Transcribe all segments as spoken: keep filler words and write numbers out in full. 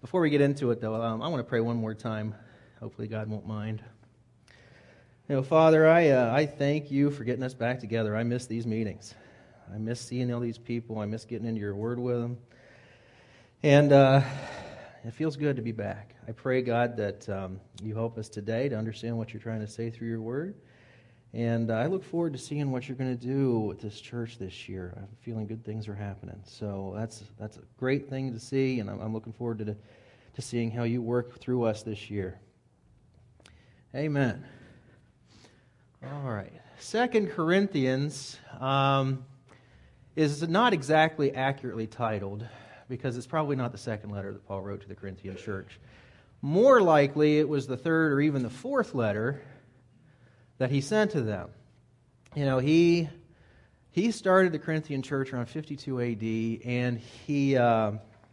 Before we get into it, though, um, I want to pray one more time. Hopefully God won't mind. You know, Father, I uh, I thank you for getting us back together. I miss these meetings. I miss seeing all these people. I miss getting into your word with them. And uh, it feels good to be back. I pray, God, that um, you help us today to understand what you're trying to say through your word. And uh, I look forward to seeing what you're going to do with this church this year. I'm feeling good things are happening. So that's that's a great thing to see, and I'm, I'm looking forward to the, to seeing how you work through us this year. Amen. All right. Second Corinthians um, is not exactly accurately titled because it's probably not the second letter that Paul wrote to the Corinthian church. More likely, it was the third or even the fourth letter that he sent to them. You know, he he started the Corinthian church around fifty-two A D, and he uh,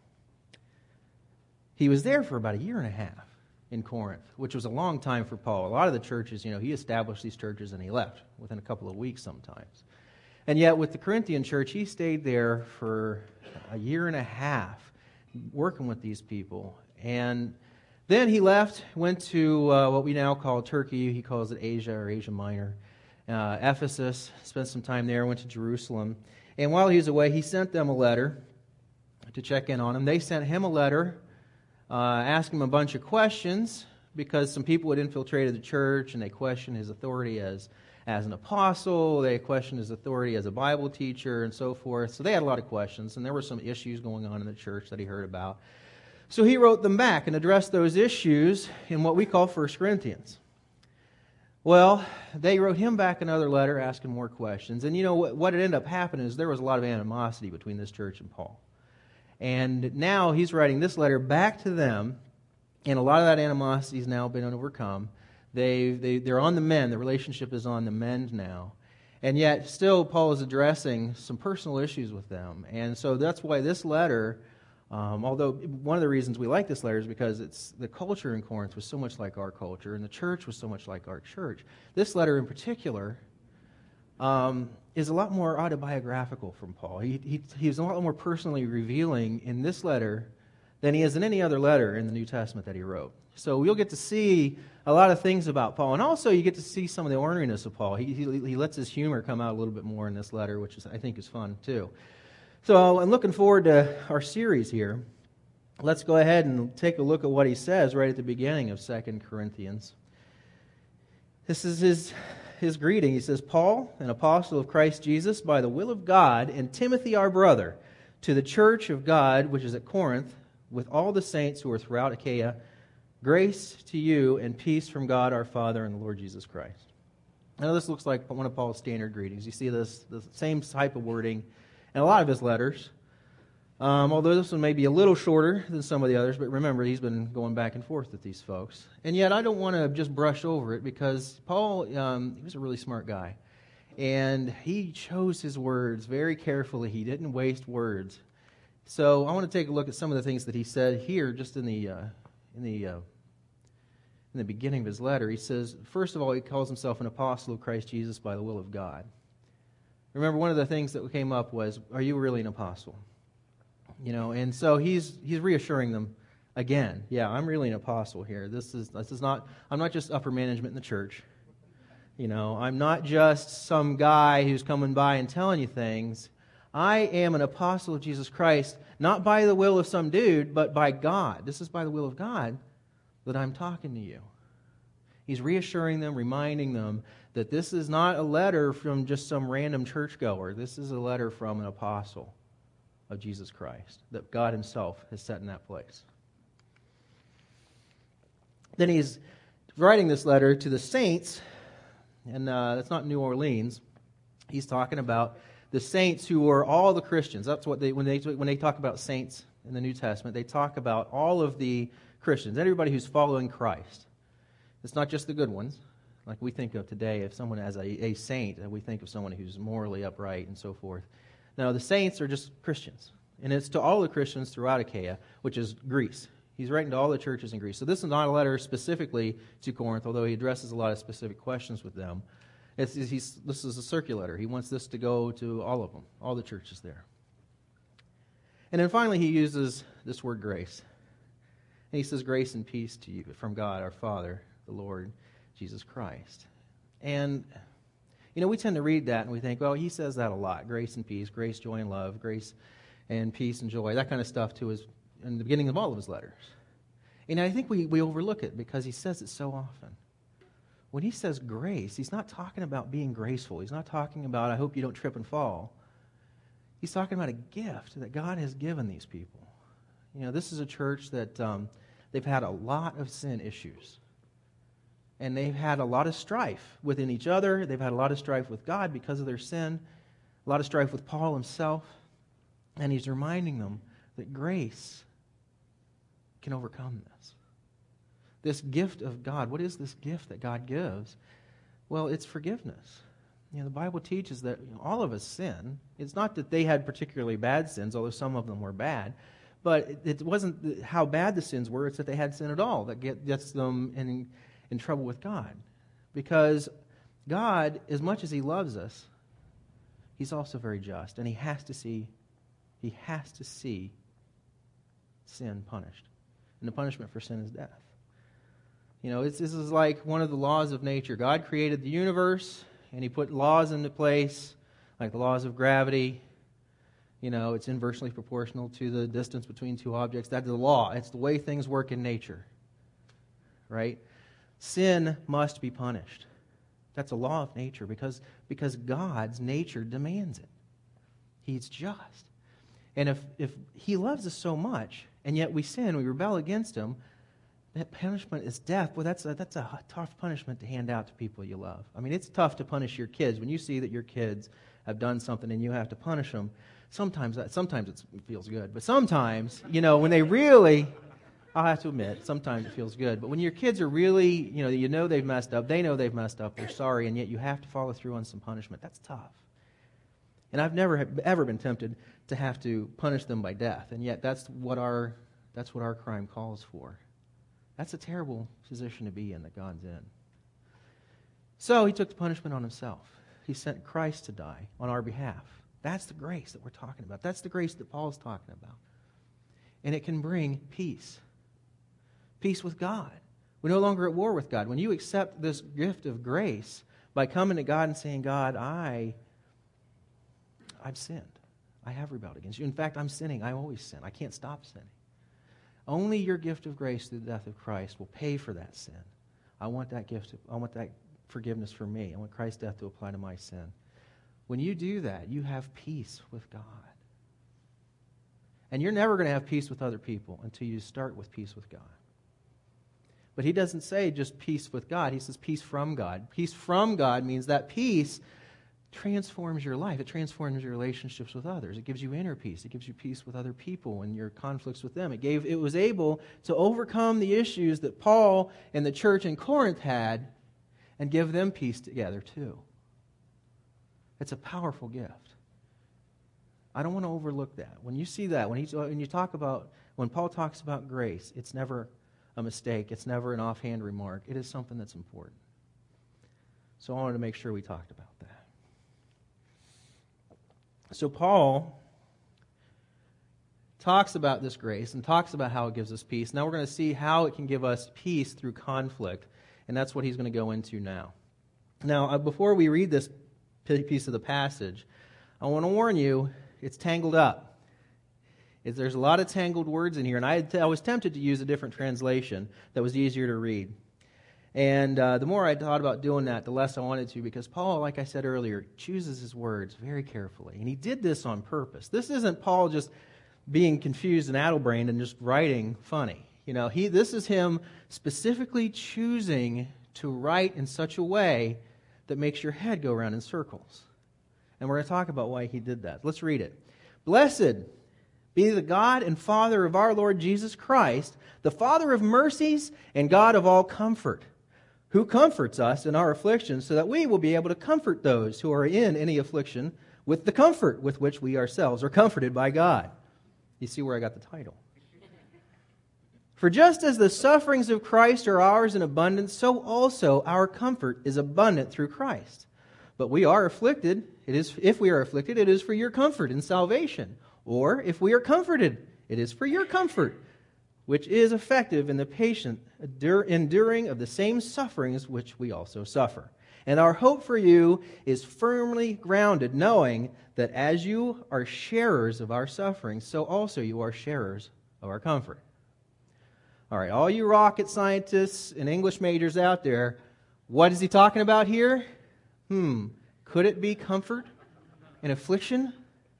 he was there for about a year and a half in Corinth, which was a long time for Paul. A lot of the churches, you know, he established these churches and he left within a couple of weeks sometimes. And yet with the Corinthian church, he stayed there for a year and a half working with these people. And then he left, went to uh, what we now call Turkey. He calls it Asia or Asia Minor. Uh, Ephesus, spent some time there, went to Jerusalem. And while he was away, he sent them a letter to check in on him. They sent him a letter uh, asking him a bunch of questions because some people had infiltrated the church and they questioned his authority as, as an apostle. They questioned his authority as a Bible teacher and so forth. So they had a lot of questions, and there were some issues going on in the church that he heard about. So he wrote them back and addressed those issues in what we call First Corinthians. Well, they wrote him back another letter asking more questions. And you know what, what ended up happening is there was a lot of animosity between this church and Paul. And now he's writing this letter back to them, and a lot of that animosity has now been overcome. They, they, they're on the mend. The relationship is on the mend now. And yet still Paul is addressing some personal issues with them. And so that's why this letter... Um, although one of the reasons we like this letter is because it's the culture in Corinth was so much like our culture, and the church was so much like our church. This letter in particular um, is a lot more autobiographical from Paul. He, he, he's a lot more personally revealing in this letter than he is in any other letter in the New Testament that he wrote. So you'll get to see a lot of things about Paul, and also you get to see some of the orneriness of Paul. He, he, he lets his humor come out a little bit more in this letter, which is, I think is fun too. So I'm looking forward to our series here. Let's go ahead and take a look at what he says right at the beginning of Second Corinthians. This is his, his greeting. He says, Paul, an apostle of Christ Jesus, by the will of God, and Timothy our brother, to the church of God which is at Corinth, with all the saints who are throughout Achaia, grace to you and peace from God our Father and the Lord Jesus Christ. Now this looks like one of Paul's standard greetings. You see this, the same type of wording in a lot of his letters, um, although this one may be a little shorter than some of the others, but remember, he's been going back and forth with these folks. And yet, I don't want to just brush over it, because Paul, um, he was a really smart guy, and he chose his words very carefully. He didn't waste words. So I want to take a look at some of the things that he said here, just in the uh, in the uh, in the beginning of his letter. He says, first of all, he calls himself an apostle of Christ Jesus by the will of God. Remember, one of the things that came up was, are you really an apostle? You know, and so he's he's reassuring them again. Yeah, I'm really an apostle here. This is this is not. I'm not just upper management in the church. You know, I'm not just some guy who's coming by and telling you things. I am an apostle of Jesus Christ, not by the will of some dude, but by God. This is by the will of God that I'm talking to you. He's reassuring them, reminding them that this is not a letter from just some random churchgoer. This is a letter from an apostle of Jesus Christ that God himself has set in that place. Then he's writing this letter to the saints, and uh, that's not New Orleans. He's talking about the saints who are all the Christians. That's what they when they when they talk about saints in the New Testament, they talk about all of the Christians, everybody who's following Christ. It's not just the good ones, like we think of today. If someone as a, a saint, we think of someone who's morally upright and so forth. No, the saints are just Christians. And it's to all the Christians throughout Achaia, which is Greece. He's writing to all the churches in Greece. So this is not a letter specifically to Corinth, although he addresses a lot of specific questions with them. It's, he's, this is a circular letter. He wants this to go to all of them, all the churches there. And then finally he uses this word grace. And he says, grace and peace to you from God, our Father, the Lord Jesus Christ. And, you know, we tend to read that and we think, well, he says that a lot. Grace and peace, grace, joy, and love, grace and peace and joy, that kind of stuff to his, in the beginning of all of his letters. And I think we, we overlook it because he says it so often. When he says grace, he's not talking about being graceful. He's not talking about, I hope you don't trip and fall. He's talking about a gift that God has given these people. You know, this is a church that um, they've had a lot of sin issues. And they've had a lot of strife within each other. They've had a lot of strife with God because of their sin. A lot of strife with Paul himself. And he's reminding them that grace can overcome this. This gift of God. What is this gift that God gives? Well, it's forgiveness. You know, the Bible teaches that you know, all of us sin. It's not that they had particularly bad sins, although some of them were bad. But it, it wasn't how bad the sins were. It's that they had sin at all that get, gets them in, in trouble with God. Because God, as much as he loves us, he's also very just. And he has to see, he has to see sin punished. And the punishment for sin is death. You know, it's, this is like one of the laws of nature. God created the universe, and he put laws into place, like the laws of gravity. You know, it's inversely proportional to the distance between two objects. That's the law. It's the way things work in nature. Right? Sin must be punished. That's a law of nature because, because God's nature demands it. He's just. And if, if he loves us so much, and yet we sin, we rebel against him, that punishment is death. Well, that's a, that's a tough punishment to hand out to people you love. I mean, it's tough to punish your kids. When you see that your kids have done something and you have to punish them, sometimes that, sometimes it's, it feels good. But sometimes, you know, when they really, I'll have to admit, sometimes it feels good. But when your kids are really, you know, you know they've messed up, they know they've messed up, they're sorry, and yet you have to follow through on some punishment, that's tough. And I've never ever been tempted to have to punish them by death, and yet that's what our that's what our crime calls for. That's a terrible position to be in that God's in. So he took the punishment on himself. He sent Christ to die on our behalf. That's the grace that we're talking about. That's the grace that Paul's talking about. And it can bring peace. Peace with God. We're no longer at war with God. When you accept this gift of grace by coming to God and saying, God, I, I've sinned. I have rebelled against you. In fact, I'm sinning. I always sin. I can't stop sinning. Only your gift of grace through the death of Christ will pay for that sin. I want that gift. Of, I want that forgiveness for me. I want Christ's death to apply to my sin. When you do that, you have peace with God. And you're never going to have peace with other people until you start with peace with God. But he doesn't say just peace with God. He says peace from God. Peace from God means that peace transforms your life. It transforms your relationships with others. It gives you inner peace. It gives you peace with other people and your conflicts with them. It gave. It was able to overcome the issues that Paul and the church in Corinth had and give them peace together too. It's a powerful gift. I don't want to overlook that. When you see that, when, he, when you talk about, when Paul talks about grace, it's never a mistake. It's never an offhand remark. It is something that's important. So I wanted to make sure we talked about that. So Paul talks about this grace and talks about how it gives us peace. Now we're going to see how it can give us peace through conflict, and that's what he's going to go into now. Now, uh, before we read this piece of the passage, I want to warn you, it's tangled up. It's, there's a lot of tangled words in here, and I, had t- I was tempted to use a different translation that was easier to read. And uh, the more I thought about doing that, the less I wanted to, because Paul, like I said earlier, chooses his words very carefully. And he did this on purpose. This isn't Paul just being confused and addle-brained and just writing funny. You know, he this is him specifically choosing to write in such a way that makes your head go around in circles. And we're going to talk about why he did that. Let's read it. Blessed be the God and Father of our Lord Jesus Christ, the Father of mercies and God of all comfort, who comforts us in our affliction so that we will be able to comfort those who are in any affliction with the comfort with which we ourselves are comforted by God. You see where I got the title. For just as the sufferings of Christ are ours in abundance, so also our comfort is abundant through Christ. But we are afflicted, it is if we are afflicted, it is for your comfort and salvation. Or if we are comforted, it is for your comfort. which is effective in the patient enduring of the same sufferings which we also suffer. And our hope for you is firmly grounded, knowing that as you are sharers of our sufferings, so also you are sharers of our comfort. All right, all you rocket scientists and English majors out there, what is he talking about here? Hmm, could it be comfort and affliction?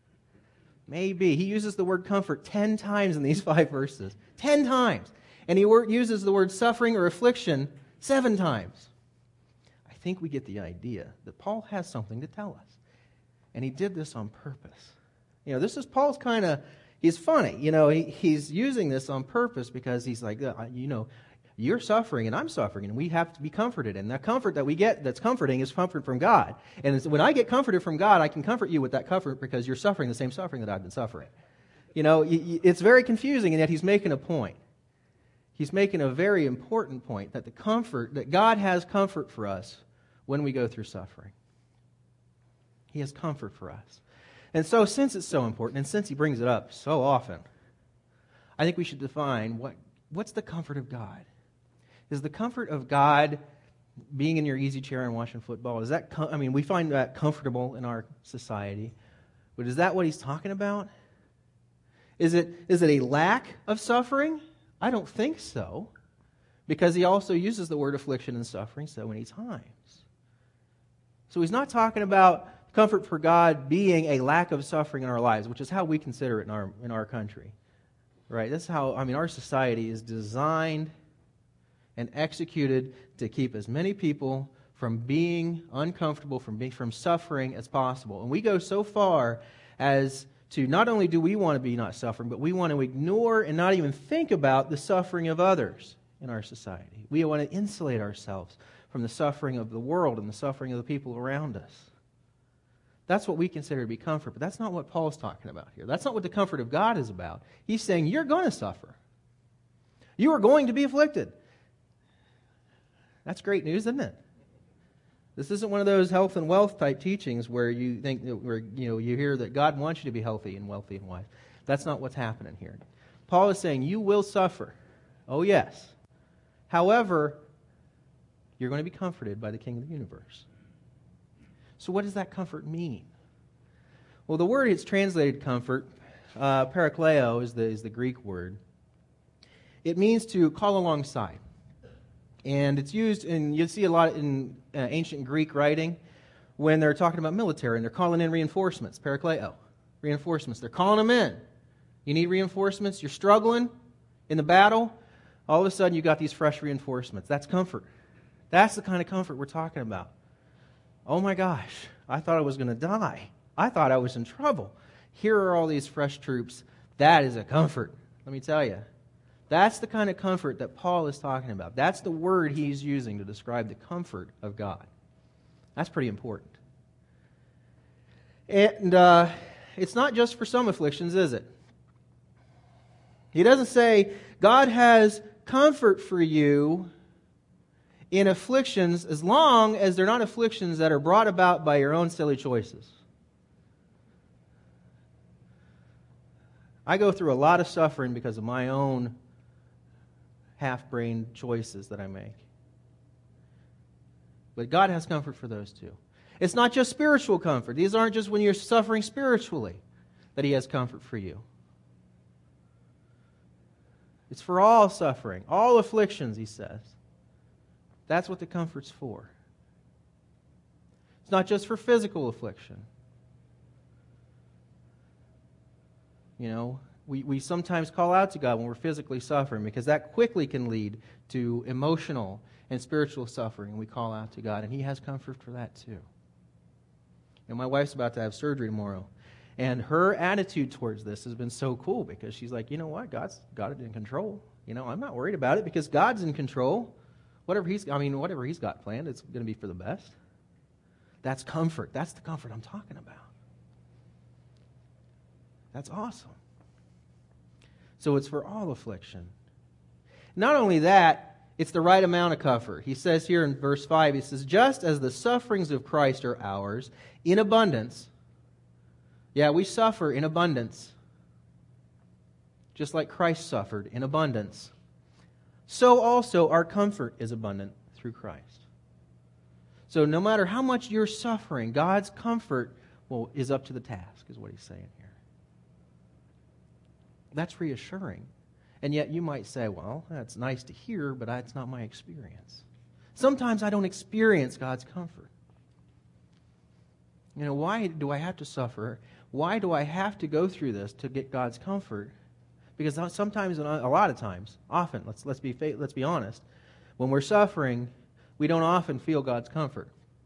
Maybe. He uses the word comfort ten times in these five verses. Ten times. And he uses the word suffering or affliction seven times. I think we get the idea that Paul has something to tell us. And he did this on purpose. You know, this is Paul's kind of, he's funny. You know, he, he's using this on purpose because he's like, you know, you're suffering and I'm suffering and we have to be comforted. And the comfort that we get that's comforting is comfort from God. And when I get comforted from God, I can comfort you with that comfort because you're suffering the same suffering that I've been suffering. You know, it's very confusing, and yet he's making a point. He's making a very important point that the comfort, that God has comfort for us when we go through suffering. He has comfort for us. And so since it's so important, and since he brings it up so often, I think we should define what what's the comfort of God. Is the comfort of God being in your easy chair and watching football? Is that, com- I mean, we find that comfortable in our society, but is that what he's talking about? Is it is it a lack of suffering? I don't think so, because he also uses the word affliction and suffering so many times. So he's not talking about comfort for God being a lack of suffering in our lives, which is how we consider it in our in our country. Right? That's how, I mean, our society is designed and executed to keep as many people from being uncomfortable, from being from suffering as possible. And we go so far as to not only do we want to be not suffering, but we want to ignore and not even think about the suffering of others in our society. We want to insulate ourselves from the suffering of the world and the suffering of the people around us. That's what we consider to be comfort, but that's not what Paul's talking about here. That's not what the comfort of God is about. He's saying you're going to suffer. You are going to be afflicted. That's great news, isn't it? This isn't one of those health and wealth type teachings where you think that where you know you hear that God wants you to be healthy and wealthy and wise. That's not what's happening here. Paul is saying you will suffer. Oh yes. However, you're going to be comforted by the King of the universe. So what does that comfort mean? Well, the word it's translated comfort, uh, parakleo is the is the Greek word. It means to call alongside. And it's used in, you see a lot in uh, ancient Greek writing when they're talking about military and they're calling in reinforcements, parakleo, reinforcements. They're calling them in. You need reinforcements, you're struggling in the battle, all of a sudden you got these fresh reinforcements. That's comfort. That's the kind of comfort we're talking about. Oh my gosh, I thought I was going to die. I thought I was in trouble. Here are all these fresh troops. That is a comfort, let me tell you. That's the kind of comfort that Paul is talking about. That's the word he's using to describe the comfort of God. That's pretty important. And uh, it's not just for some afflictions, is it? He doesn't say, God has comfort for you in afflictions as long as they're not afflictions that are brought about by your own silly choices. I go through a lot of suffering because of my own half-brained choices that I make. But God has comfort for those too. It's not just spiritual comfort. These aren't just when you're suffering spiritually that He has comfort for you. It's for all suffering, all afflictions, He says. That's what the comfort's for. It's not just for physical affliction. You know, we, we sometimes call out to God when we're physically suffering because that quickly can lead to emotional and spiritual suffering. And we call out to God, and He has comfort for that too. And my wife's about to have surgery tomorrow. And her attitude towards this has been so cool because she's like, you know what? God's got it in control. You know, I'm not worried about it because God's in control. Whatever he's, I mean, whatever He's got planned, it's going to be for the best. That's comfort. That's the comfort I'm talking about. That's awesome. So it's for all affliction. Not only that, it's the right amount of comfort. He says here in verse five, he says, just as the sufferings of Christ are ours in abundance. Yeah, we suffer in abundance. just like Christ suffered in abundance, so also our comfort is abundant through Christ. So no matter how much you're suffering, God's comfort well, is up to the task, is what he's saying here. That's reassuring. And yet you might say, well, that's nice to hear, but that's not my experience. Sometimes I don't experience God's comfort. You know, why do I have to suffer? Why do I have to go through this to get God's comfort? Because sometimes, a lot of times, often, let's let's be let's be honest, when we're suffering, we don't often feel God's comfort.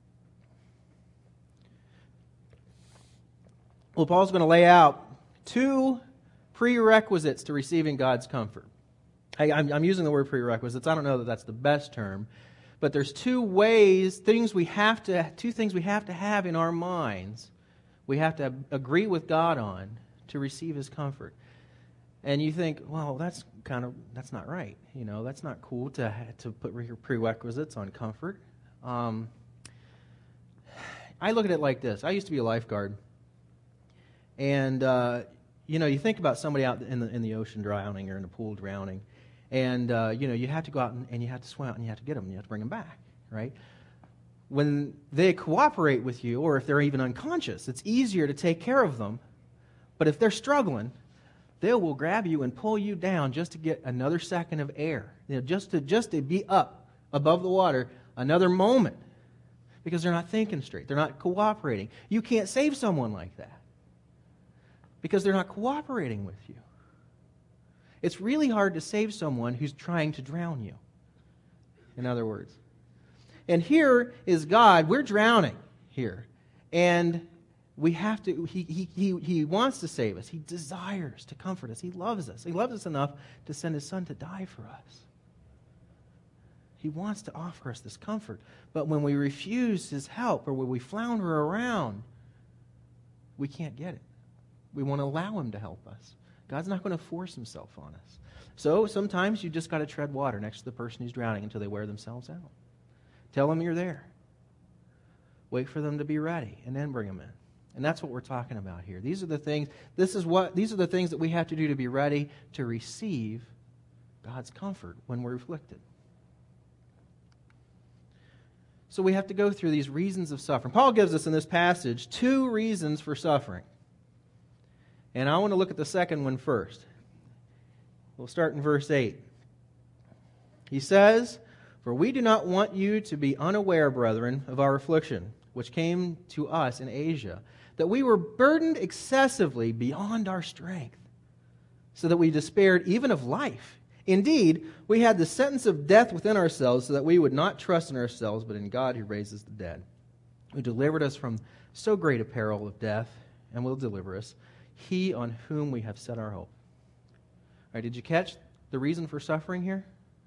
Well, Paul's going to lay out two prerequisites to receiving God's comfort. I, I'm, I'm using the word prerequisites. I don't know that that's the best term, but there's two ways, things we have to, two things we have to have in our minds. We have to agree with God on to receive His comfort. And you think, well, that's kind of that's not right. You know, that's not cool to to put prerequisites on comfort. Um, I look at it like this. I used to be a lifeguard, and uh, you know, you think about somebody out in the in the ocean drowning or in the pool drowning, and uh, you know, you have to go out and, and you have to swim out and you have to get them, and you have to bring them back, right? When they cooperate with you, or if they're even unconscious, it's easier to take care of them. But if they're struggling, they will grab you and pull you down just to get another second of air, you know, just to just to be up above the water another moment, because they're not thinking straight. They're not cooperating. You can't save someone like that because they're not cooperating with you. It's really hard to save someone who's trying to drown you, in other words. And here is God. We're drowning here. And we have to, he, he, he, he wants to save us. He desires to comfort us. He loves us. He loves us enough to send His Son to die for us. He wants to offer us this comfort. But when we refuse His help, or when we flounder around, we can't get it. We won't allow Him to help us. God's not going to force Himself on us. So sometimes you just got to tread water next to the person who's drowning until they wear themselves out. Tell them you're there. Wait for them to be ready, and then bring them in. And that's what we're talking about here. These are the things, this is what, these are the things that we have to do to be ready to receive God's comfort when we're afflicted. So we have to go through these reasons of suffering. Paul gives us in this passage two reasons for suffering. And I want to look at the second one first. We'll start in verse eight. He says, "For we do not want you to be unaware, brethren, of our affliction, which came to us in Asia, that we were burdened excessively beyond our strength, so that we despaired even of life. Indeed, we had the sentence of death within ourselves, so that we would not trust in ourselves, but in God who raises the dead, who delivered us from so great a peril of death, and will deliver us, He on whom we have set our hope." All right, did you catch the reason for suffering here?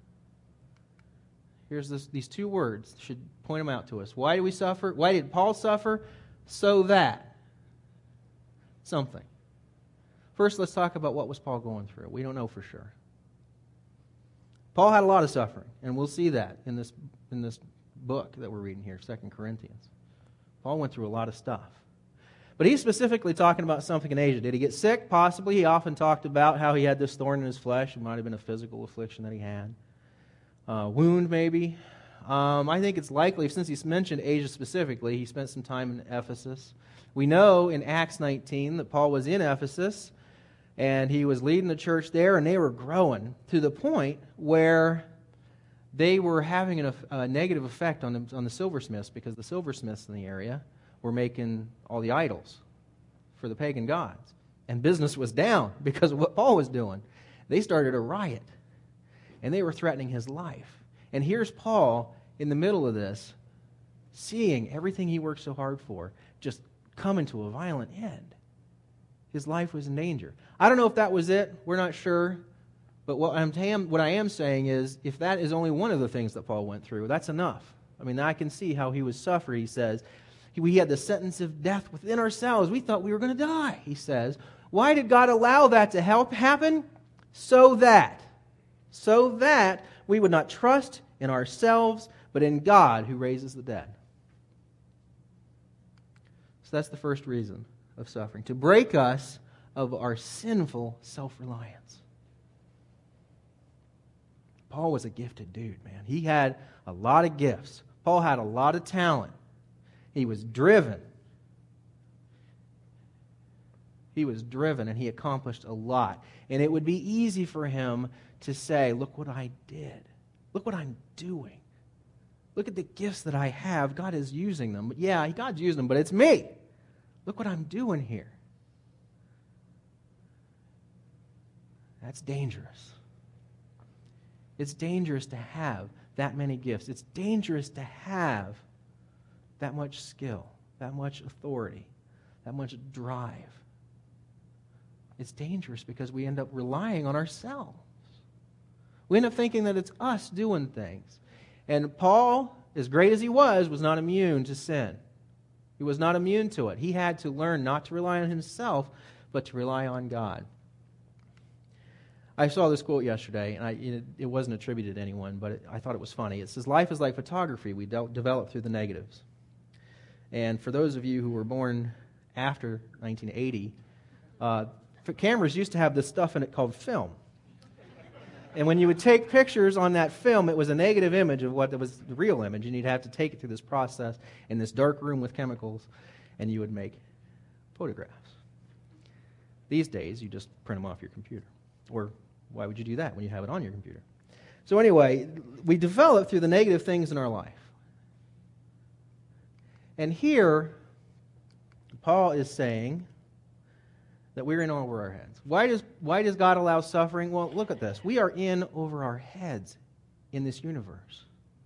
Here's this, these two words, should point them out to us. Why do we suffer? Why did Paul suffer? So that something. First, let's talk about what was Paul going through. We don't know for sure. Paul had a lot of suffering, and we'll see that in this in this book that we're reading here, Second Corinthians. Paul went through a lot of stuff. But he's specifically talking about something in Asia. Did he get sick? Possibly. He often talked about how he had this thorn in his flesh. It might have been a physical affliction that he had. Uh, wound, maybe. Um, I think it's likely, since he's mentioned Asia specifically, he spent some time in Ephesus. We know in Acts nineteen that Paul was in Ephesus, and he was leading the church there, and they were growing to the point where they were having a, a negative effect on the, on the silversmiths, because the silversmiths in the area were making all the idols for the pagan gods. And business was down because of what Paul was doing. They started a riot, and they were threatening his life. And here's Paul in the middle of this, seeing everything he worked so hard for just coming to a violent end. His life was in danger. I don't know if that was it. We're not sure. But what, I'm tam- what I am saying is, if that is only one of the things that Paul went through, that's enough. I mean, I can see how he was suffering. He says, we had the sentence of death within ourselves. We thought we were going to die, he says. Why did God allow that to help happen? So that, so that we would not trust in ourselves, but in God who raises the dead. So that's the first reason of suffering, to break us of our sinful self-reliance. Paul was a gifted dude, man. He had a lot of gifts. Paul had a lot of talent. He was driven. He was driven, and he accomplished a lot. And it would be easy for him to say, look what I did. Look what I'm doing. Look at the gifts that I have. God is using them. But yeah, God's using them, but it's me. Look what I'm doing here. That's dangerous. It's dangerous to have that many gifts. It's dangerous to have that much skill, that much authority, that much drive. It's dangerous because we end up relying on ourselves. We end up thinking that it's us doing things. And Paul, as great as he was, was not immune to sin. He was not immune to it. He had to learn not to rely on himself, but to rely on God. I saw this quote yesterday, and I, it, it wasn't attributed to anyone, but it, I thought it was funny. It says, life is like photography. We de- develop through the negatives. And for those of you who were born after nineteen eighty, uh, cameras used to have this stuff in it called film. And when you would take pictures on that film, it was a negative image of what was the real image, and you'd have to take it through this process in this dark room with chemicals, and you would make photographs. These days, you just print them off your computer. Or why would you do that when you have it on your computer? So anyway, we develop through the negative things in our life. And here, Paul is saying that we're in over our heads. Why does, why does God allow suffering? Well, look at this. We are in over our heads in this universe.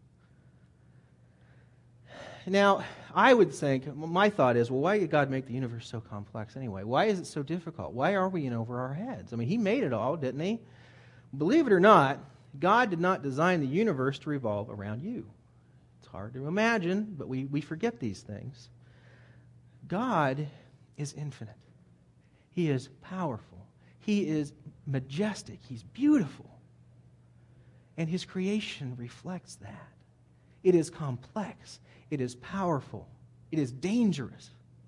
Now, I would think, my thought is, well, why did God make the universe so complex anyway? Why is it so difficult? Why are we in over our heads? I mean, He made it all, didn't He? Believe it or not, God did not design the universe to revolve around you. It's hard to imagine, but we, we forget these things. God is infinite. He is powerful. He is majestic. He's beautiful. And His creation reflects that. It is complex. It is powerful. It is dangerous.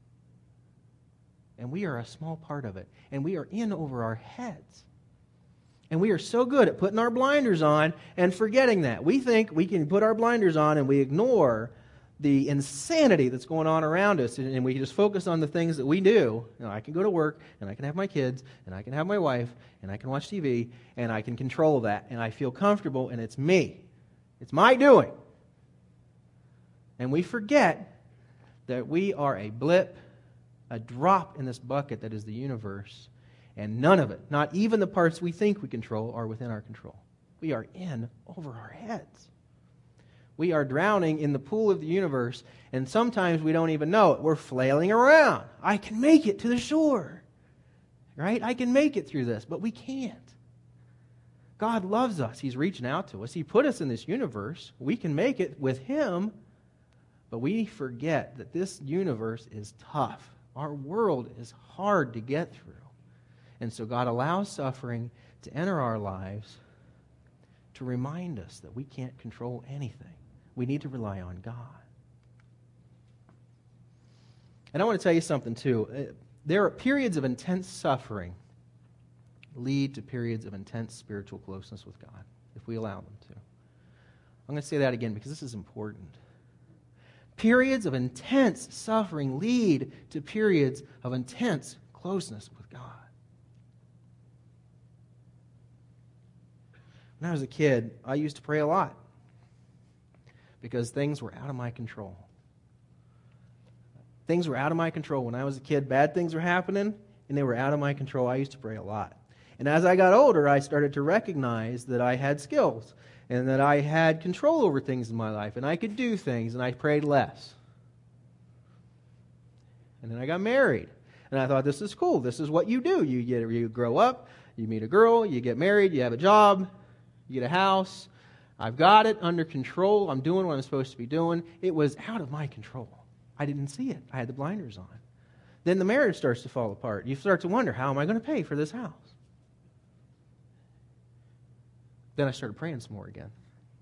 And we are a small part of it. And we are in over our heads. And we are so good at putting our blinders on and forgetting that. We think we can put our blinders on and we ignore the insanity that's going on around us, and we just focus on the things that we do. You know, I can go to work, and I can have my kids, and I can have my wife, and I can watch T V, and I can control that, and I feel comfortable, and it's me. It's my doing. And we forget that we are a blip, a drop in this bucket that is the universe, and none of it, not even the parts we think we control, are within our control. We are in over our heads. We are drowning in the pool of the universe, and sometimes we don't even know it. We're flailing around. I can make it to the shore, right? I can make it through this, but we can't. God loves us. He's reaching out to us. He put us in this universe. We can make it with Him, but we forget that this universe is tough. Our world is hard to get through. And so God allows suffering to enter our lives to remind us that we can't control anything. We need to rely on God. And I want to tell you something, too. There are periods of intense suffering lead to periods of intense spiritual closeness with God, if we allow them to. I'm going to say that again because this is important. Periods of intense suffering lead to periods of intense closeness with God. When I was a kid, I used to pray a lot because things were out of my control. Things were out of my control. When I was a kid, bad things were happening, and they were out of my control. I used to pray a lot. And as I got older, I started to recognize that I had skills and that I had control over things in my life, and I could do things, and I prayed less. And then I got married, and I thought, this is cool. This is what you do. You get, you grow up, you meet a girl, you get married, you have a job, you get a house. I've got it under control. I'm doing what I'm supposed to be doing. It was out of my control. I didn't see it. I had the blinders on. Then the marriage starts to fall apart. You start to wonder, how am I going to pay for this house? Then I started praying some more again.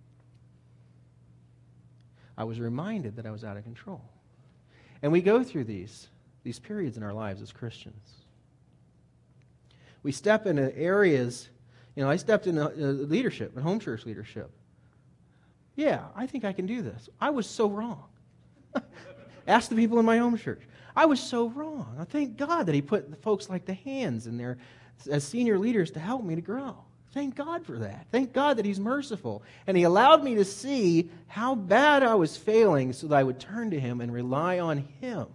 I was reminded that I was out of control. And we go through these, these periods in our lives as Christians. We step into areas You know, I stepped into uh, leadership, in home church leadership. Yeah, I think I can do this. I was so wrong. Ask the people in my home church. I was so wrong. I thank God that He put folks like the hands in there as senior leaders to help me to grow. Thank God for that. Thank God that He's merciful. And He allowed me to see how bad I was failing so that I would turn to Him and rely on Him.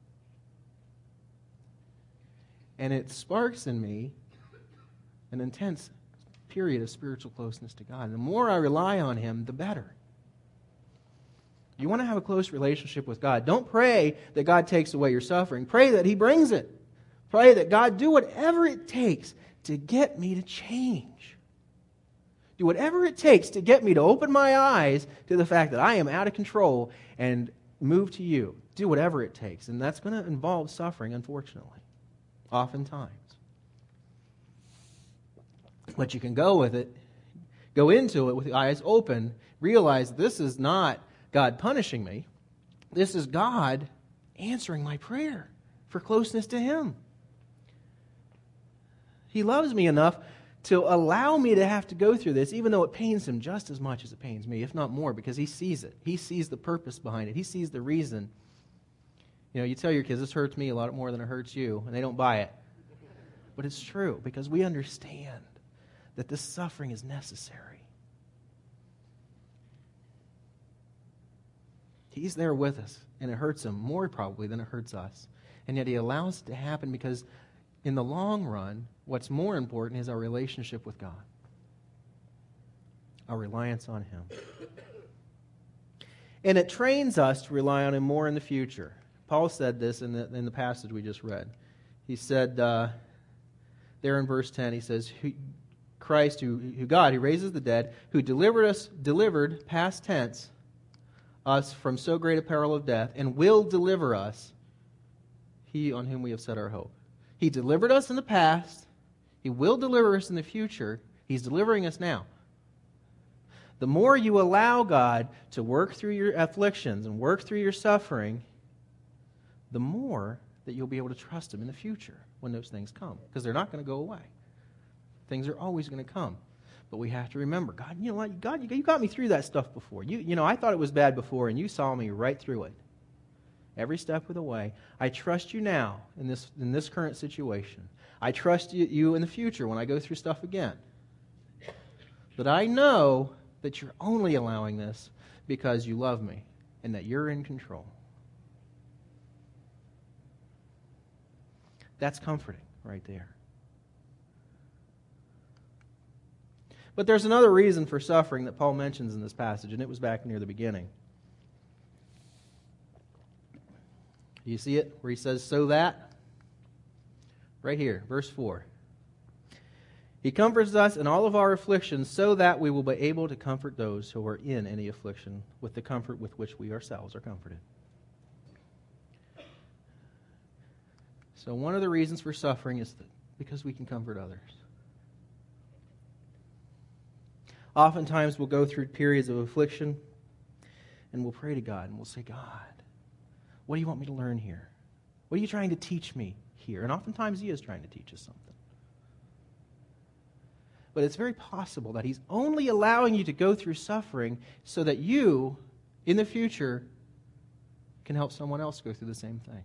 And it sparks in me an intense period of spiritual closeness to God. And the more I rely on Him, the better. You want to have a close relationship with God. Don't pray that God takes away your suffering. Pray that He brings it. Pray that God do whatever it takes to get me to change. Do whatever it takes to get me to open my eyes to the fact that I am out of control and move to You. Do whatever it takes. And that's going to involve suffering, unfortunately. Oftentimes. But you can go with it, go into it with the eyes open, realize this is not God punishing me. This is God answering my prayer for closeness to Him. He loves me enough to allow me to have to go through this, even though it pains Him just as much as it pains me, if not more, because He sees it. He sees the purpose behind it. He sees the reason. You know, you tell your kids, this hurts me a lot more than it hurts you, and they don't buy it. But it's true, because we understand that this suffering is necessary. He's there with us, and it hurts Him more probably than it hurts us. And yet He allows it to happen because in the long run, what's more important is our relationship with God, our reliance on Him. And it trains us to rely on Him more in the future. Paul said this in the, in the passage we just read. He said uh, there in verse ten, he says, Christ, who, who God, who raises the dead, who delivered us, delivered, past tense, us from so great a peril of death, and will deliver us, He on whom we have set our hope. He delivered us in the past. He will deliver us in the future. He's delivering us now. The more you allow God to work through your afflictions and work through your suffering, the more that you'll be able to trust Him in the future when those things come, because they're not going to go away. Things are always going to come. But we have to remember, God, you know what? God, you got me through that stuff before. You, you know, I thought it was bad before, and You saw me right through it. Every step of the way. I trust You now in this in this current situation. I trust you, you in the future when I go through stuff again. But I know that You're only allowing this because You love me and that You're in control. That's comforting right there. But there's another reason for suffering that Paul mentions in this passage, and it was back near the beginning. You see it where he says, so that? Right here, verse four. He comforts us in all of our afflictions so that we will be able to comfort those who are in any affliction with the comfort with which we ourselves are comforted. So one of the reasons for suffering is that because we can comfort others. Oftentimes we'll go through periods of affliction and we'll pray to God and we'll say, God, what do You want me to learn here? What are You trying to teach me here? And oftentimes He is trying to teach us something. But it's very possible that He's only allowing you to go through suffering so that you, in the future, can help someone else go through the same thing.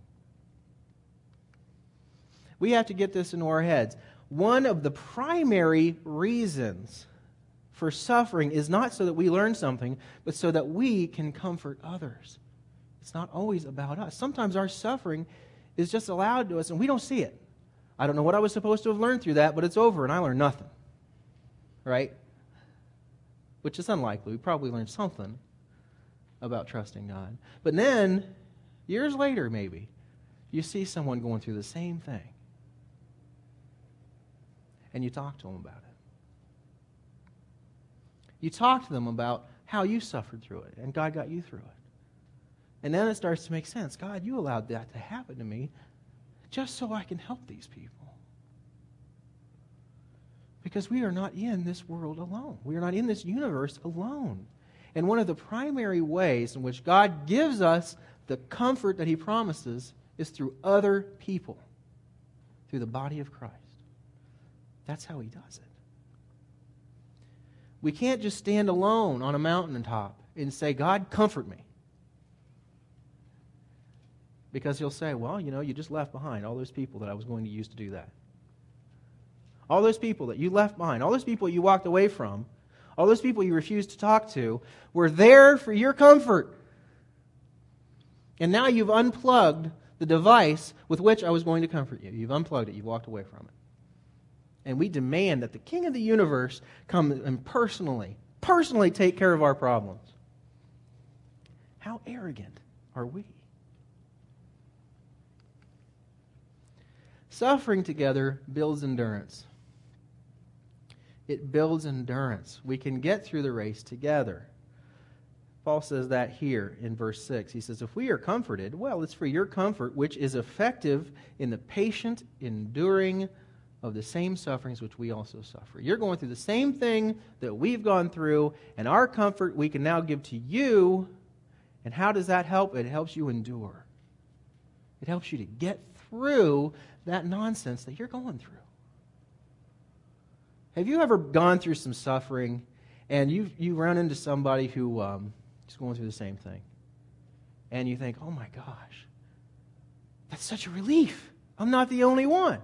We have to get this into our heads. One of the primary reasons for suffering is not so that we learn something, but so that we can comfort others. It's not always about us. Sometimes our suffering is just allowed to us and we don't see it. I don't know what I was supposed to have learned through that, but it's over and I learned nothing. Right? Which is unlikely. We probably learned something about trusting God. But then, years later maybe, you see someone going through the same thing. And you talk to them about it. You talk to them about how you suffered through it, and God got you through it. And then it starts to make sense. God, You allowed that to happen to me just so I can help these people. Because we are not in this world alone. We are not in this universe alone. And one of the primary ways in which God gives us the comfort that He promises is through other people, through the body of Christ. That's how He does it. We can't just stand alone on a mountaintop and say, God, comfort me. Because he'll say, well, you know, you just left behind all those people that I was going to use to do that. All those people that you left behind, all those people you walked away from, all those people you refused to talk to were there for your comfort. And now you've unplugged the device with which I was going to comfort you. You've unplugged it. You've walked away from it. And we demand that the King of the universe come and personally, personally take care of our problems. How arrogant are we? Suffering together builds endurance. It builds endurance. We can get through the race together. Paul says that here in verse six. He says, if we are comforted, well, it's for your comfort, which is effective in the patient enduring of the same sufferings which we also suffer. You're going through the same thing that we've gone through, and our comfort we can now give to you. And how does that help? It helps you endure. It helps you to get through that nonsense that you're going through. Have you ever gone through some suffering and you you run into somebody who um, is going through the same thing? And you think, oh my gosh, that's such a relief. I'm not the only one.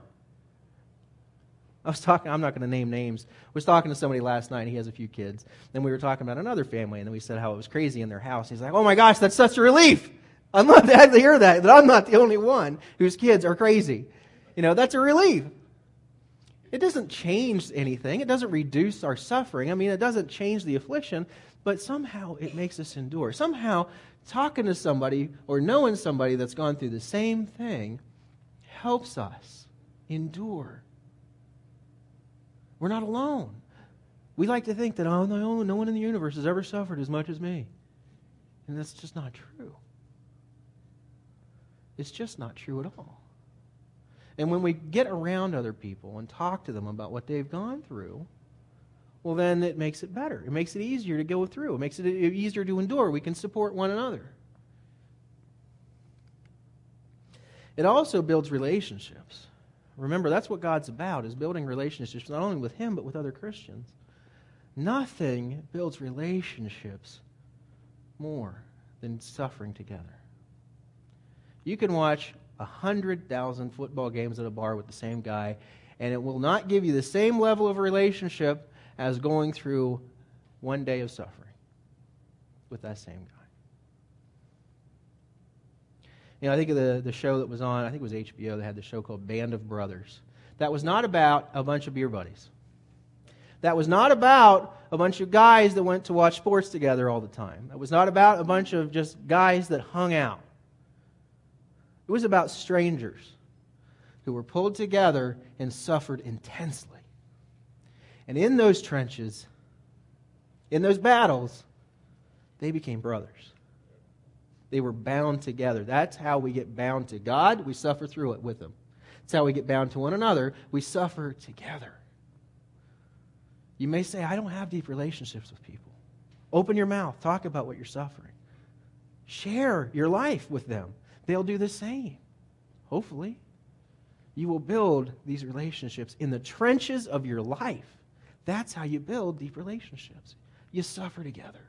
I was talking, I'm not going to name names. I was talking to somebody last night, and he has a few kids. Then we were talking about another family, and then we said how it was crazy in their house. He's like, oh my gosh, that's such a relief. I'd love to have to hear that, that I'm not the only one whose kids are crazy. You know, that's a relief. It doesn't change anything. It doesn't reduce our suffering. I mean, it doesn't change the affliction, but somehow it makes us endure. Somehow, talking to somebody or knowing somebody that's gone through the same thing helps us endure. We're not alone. We like to think that, oh, no, no one in the universe has ever suffered as much as me. And that's just not true. It's just not true at all. And when we get around other people and talk to them about what they've gone through, well, then it makes it better. It makes it easier to go through. It makes it easier to endure. We can support one another. It also builds relationships. Remember, that's what God's about, is building relationships, not only with Him, but with other Christians. Nothing builds relationships more than suffering together. You can watch a hundred thousand football games at a bar with the same guy, and it will not give you the same level of relationship as going through one day of suffering with that same guy. You know, I think of the, the show that was on, I think it was H B O, they had the show called Band of Brothers. That was not about a bunch of beer buddies. That was not about a bunch of guys that went to watch sports together all the time. That was not about a bunch of just guys that hung out. It was about strangers who were pulled together and suffered intensely. And in those trenches, in those battles, they became brothers. They were bound together. That's how we get bound to God. We suffer through it with Him. That's how we get bound to one another. We suffer together. You may say, I don't have deep relationships with people. Open your mouth. Talk about what you're suffering. Share your life with them. They'll do the same. Hopefully. You will build these relationships in the trenches of your life. That's how you build deep relationships. You suffer together.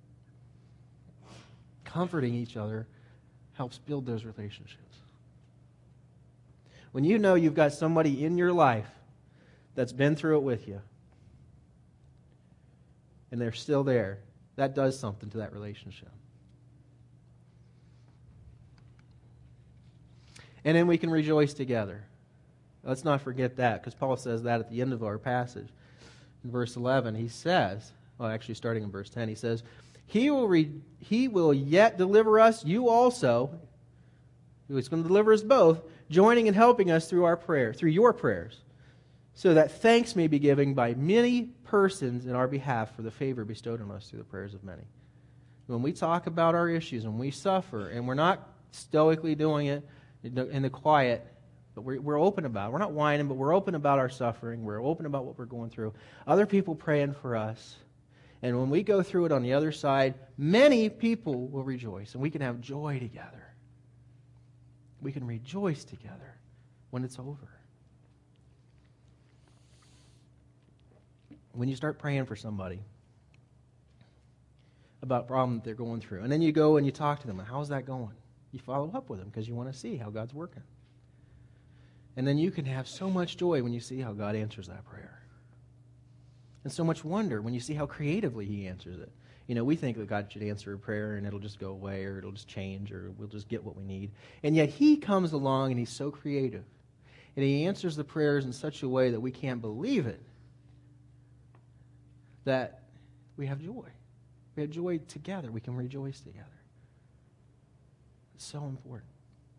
Comforting each other helps build those relationships. When you know you've got somebody in your life that's been through it with you, and they're still there, that does something to that relationship. And then we can rejoice together. Let's not forget that, because Paul says that at the end of our passage. In verse eleven, he says, well, actually starting in verse ten, he says, He will re- He will yet deliver us, you also, who is going to deliver us both, joining and helping us through our prayer, through your prayers, so that thanks may be given by many persons in our behalf for the favor bestowed on us through the prayers of many. When we talk about our issues, when we suffer, and we're not stoically doing it in the, in the quiet, but we're, we're open about it. We're not whining, but we're open about our suffering. We're open about what we're going through. Other people praying for us. And when we go through it on the other side, many people will rejoice, and we can have joy together. We can rejoice together when it's over. When you start praying for somebody, about a problem that they're going through. And then you go and you talk to them. How's that going? You follow up with them because you want to see how God's working. And then you can have so much joy when you see how God answers that prayer. And so much wonder when you see how creatively he answers it. You know, we think that God should answer a prayer and it'll just go away or it'll just change or we'll just get what we need. And yet he comes along and he's so creative. And he answers the prayers in such a way that we can't believe it. That we have joy. We have joy together. We can rejoice together. It's so important.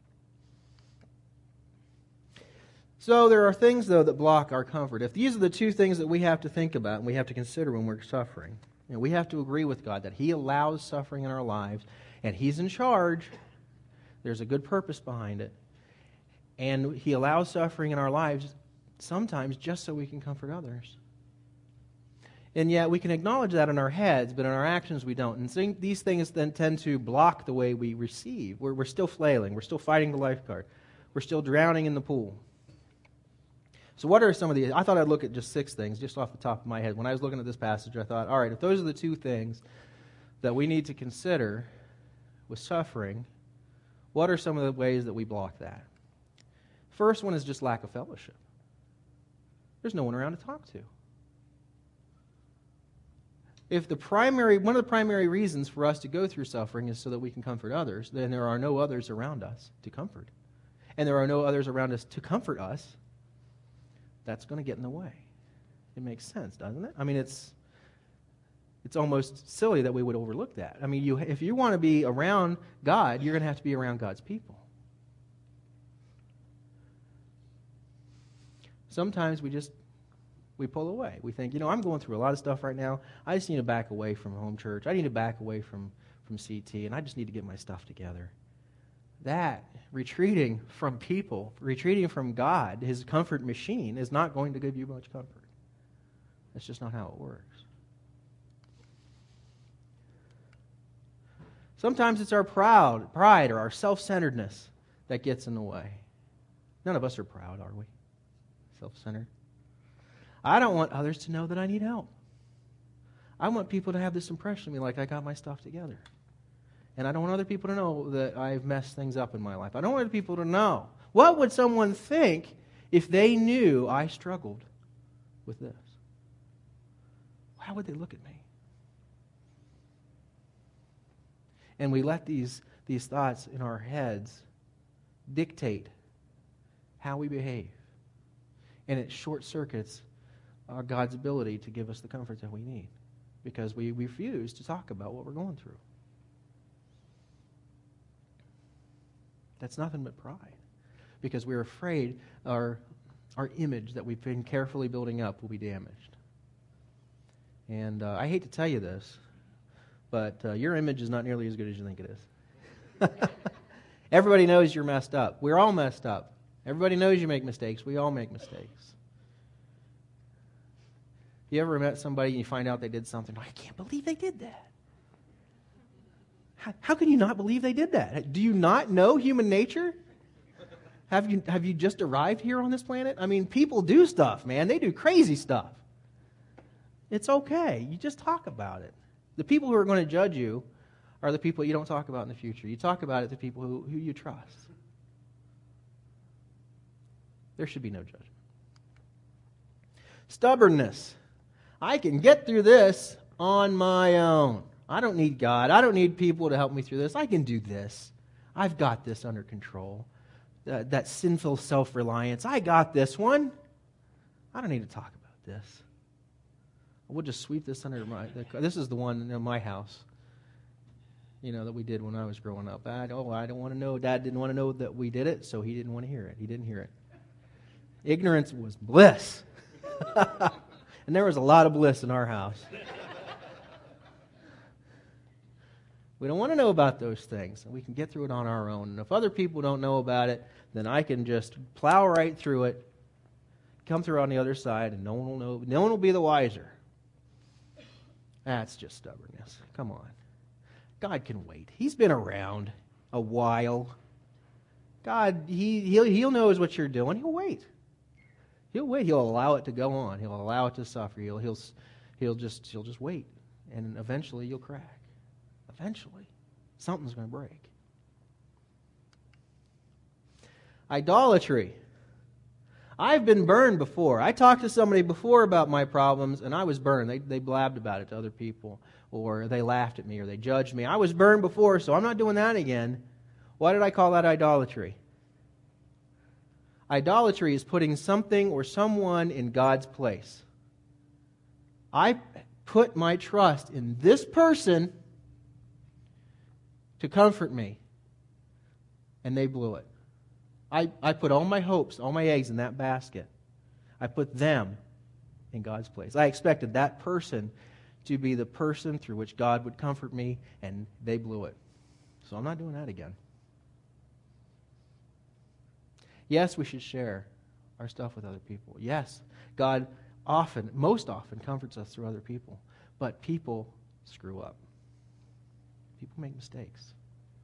So there are things, though, that block our comfort. If these are the two things that we have to think about and we have to consider when we're suffering, you know, we have to agree with God that he allows suffering in our lives and he's in charge. There's a good purpose behind it. And he allows suffering in our lives sometimes just so we can comfort others. And yet we can acknowledge that in our heads, but in our actions we don't. And so these things then tend to block the way we receive. We're, we're still flailing. We're still fighting the lifeguard. We're still drowning in the pool. So what are some of the... I thought I'd look at just six things, just off the top of my head. When I was looking at this passage, I thought, all right, if those are the two things that we need to consider with suffering, what are some of the ways that we block that? First one is just lack of fellowship. There's no one around to talk to. If the primary, one of the primary reasons for us to go through suffering is so that we can comfort others, then there are no others around us to comfort. And there are no others around us to comfort us, that's going to get in the way. It makes sense, doesn't it? I mean, it's it's almost silly that we would overlook that. I mean, you, if you want to be around God, you're going to have to be around God's people. Sometimes we just, we pull away. We think, you know, I'm going through a lot of stuff right now. I just need to back away from home church. I need to back away from, from C T, and I just need to get my stuff together. That, retreating from people, retreating from God, his comfort machine, is not going to give you much comfort. That's just not how it works. Sometimes it's our proud, pride or our self-centeredness that gets in the way. None of us are proud, are we? Self-centered. I don't want others to know that I need help. I want people to have this impression of me like I got my stuff together. And I don't want other people to know that I've messed things up in my life. I don't want other people to know. What would someone think if they knew I struggled with this? How would they look at me? And we let these, these thoughts in our heads dictate how we behave. And it short-circuits uh, God's ability to give us the comfort that we need because we refuse to talk about what we're going through. That's nothing but pride because we're afraid our, our image that we've been carefully building up will be damaged. And uh, I hate to tell you this, but uh, your image is not nearly as good as you think it is. Everybody knows you're messed up. We're all messed up. Everybody knows you make mistakes. We all make mistakes. You ever met somebody and you find out they did something? I can't believe they did that. How, how can you not believe they did that? Do you not know human nature? Have you have you just arrived here on this planet? I mean, people do stuff, man. They do crazy stuff. It's okay. You just talk about it. The people who are going to judge you are the people you don't talk about in the future. You talk about it to people who, who you trust. There should be no judgment. Stubbornness. I can get through this on my own. I don't need God. I don't need people to help me through this. I can do this. I've got this under control. Uh, that sinful self-reliance. I got this one. I don't need to talk about this. We'll just sweep this under my... This is the one in my house, you know, that we did when I was growing up. I, oh, I don't want to know. Dad didn't want to know that we did it, so he didn't want to hear it. He didn't hear it. Ignorance was bliss. And there was a lot of bliss in our house. We don't want to know about those things. We can get through it on our own. And if other people don't know about it, then I can just plow right through it, come through on the other side, and no one will know. No one will be the wiser. That's just stubbornness. Come on. God can wait. He's been around a while. God, he, he'll, he'll knows what you're doing. He'll wait. He'll wait. He'll allow it to go on. He'll allow it to suffer. He'll, he'll, he'll, just, he'll just wait. And eventually you'll crack. Eventually, something's going to break. Idolatry. I've been burned before. I talked to somebody before about my problems, and I was burned. They, they blabbed about it to other people, or they laughed at me, or they judged me. I was burned before, so I'm not doing that again. Why did I call that idolatry? Idolatry is putting something or someone in God's place. I put my trust in this person to comfort me, and they blew it. I, I put all my hopes, all my eggs in that basket. I put them in God's place. I expected that person to be the person through which God would comfort me, and they blew it. So I'm not doing that again. Yes, we should share our stuff with other people. Yes, God often, most often, comforts us through other people. But people screw up. People make mistakes.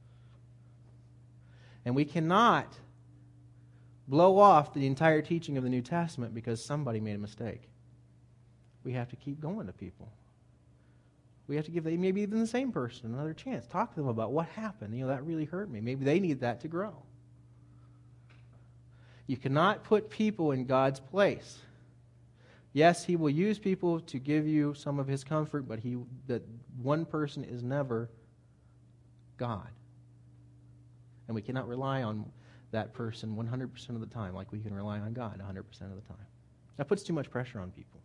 And we cannot blow off the entire teaching of the New Testament because somebody made a mistake. We have to keep going to people. We have to give them, maybe even the same person, another chance. Talk to them about what happened. You know, that really hurt me. Maybe they need that to grow. You cannot put people in God's place. Yes, He will use people to give you some of His comfort, but he, that one person is never God. And we cannot rely on that person one hundred percent of the time like we can rely on God one hundred percent of the time. That puts too much pressure on people.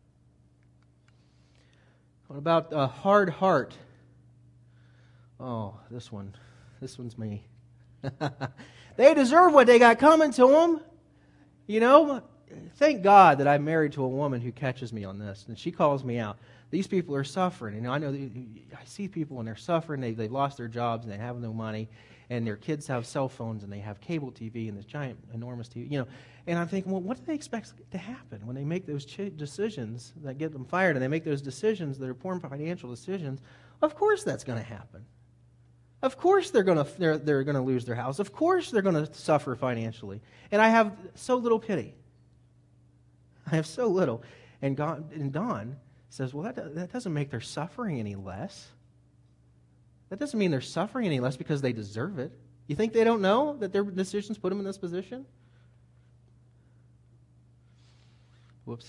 What about a hard heart? Oh, this one. This one's me. They deserve what they got coming to them. You know, thank God that I'm married to a woman who catches me on this, and she calls me out. These people are suffering. You know, I know I see people when they're suffering, they they've lost their jobs and they have no money, and their kids have cell phones and they have cable T V and this giant, enormous T V. You know, and I'm thinking, well, what do they expect to happen when they make those ch- decisions that get them fired, and they make those decisions that are poor financial decisions? Of course, that's going to happen. Of course they're going to they're, they're going to lose their house. Of course they're going to suffer financially. And I have so little pity. I have so little. And, God, and Don says, well, that, that doesn't make their suffering any less. That doesn't mean they're suffering any less because they deserve it. You think they don't know that their decisions put them in this position? Whoops.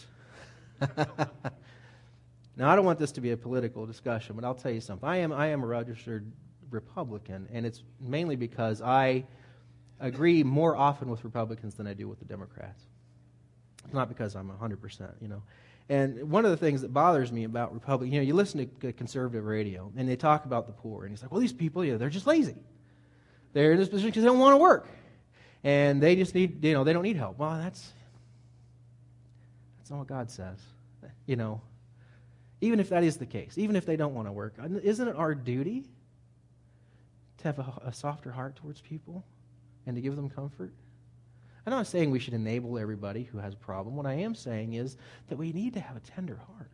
Now, I don't want this to be a political discussion, but I'll tell you something. I am I am a registered Republican, and it's mainly because I agree more often with Republicans than I do with the Democrats. It's not because I'm one hundred percent, you know. And one of the things that bothers me about Republicans, you know, you listen to conservative radio, and they talk about the poor, and it's like, well, these people, you know, they're just lazy. They're in this position because they don't want to work. And they just need, you know, they don't need help. Well, that's, that's not what God says, you know. Even if that is the case, even if they don't want to work, isn't it our duty to have a, a softer heart towards people and to give them comfort? I'm not saying we should enable everybody who has a problem. What I am saying is that we need to have a tender heart.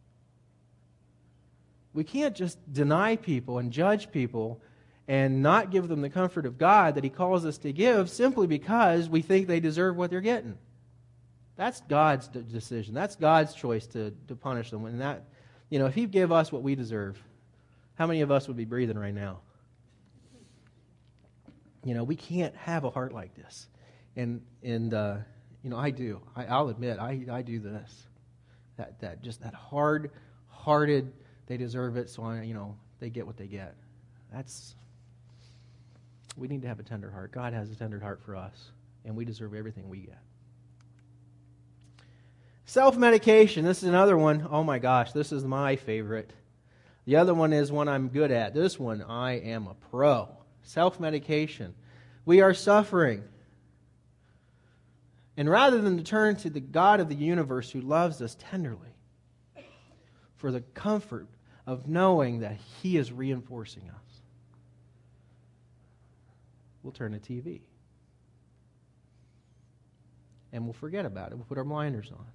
We can't just deny people and judge people and not give them the comfort of God that He calls us to give simply because we think they deserve what they're getting. That's God's d- decision. That's God's choice to, to punish them. And that, you know, if He'd give us what we deserve, how many of us would be breathing right now? You know, we can't have a heart like this. And, and uh, you know, I do. I, I'll admit, I, I do this. That, that just that hard-hearted, they deserve it, so, I, you know, they get what they get. That's, we need to have a tender heart. God has a tender heart for us, and we deserve everything we get. Self-medication, this is another one. Oh my gosh, this is my favorite. The other one is one I'm good at. This one, I am a pro. Self-medication. We are suffering. And rather than to turn to the God of the universe who loves us tenderly for the comfort of knowing that He is reinforcing us, we'll turn to T V. And we'll forget about it. We'll put our blinders on.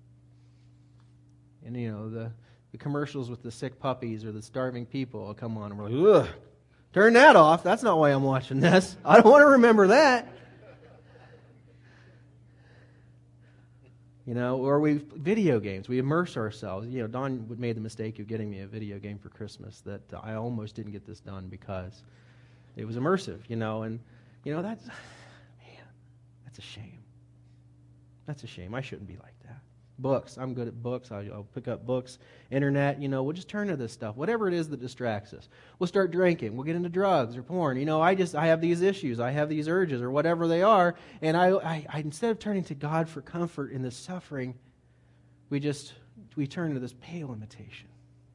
And, you know, the, the commercials with the sick puppies or the starving people will come on and we're like, ugh, turn that off. That's not why I'm watching this. I don't want to remember that. You know, or we video games. We immerse ourselves. You know, Don would made the mistake of getting me a video game for Christmas that I almost didn't get this done because it was immersive. You know, and you know that's man, that's a shame. That's a shame. I shouldn't be like that. Books. I'm good at books. I'll, I'll pick up books. Internet. You know, we'll just turn to this stuff. Whatever it is that distracts us. We'll start drinking. We'll get into drugs or porn. You know, I just I have these issues. I have these urges or whatever they are. And I, I, I instead of turning to God for comfort in this suffering, we just we turn to this pale imitation.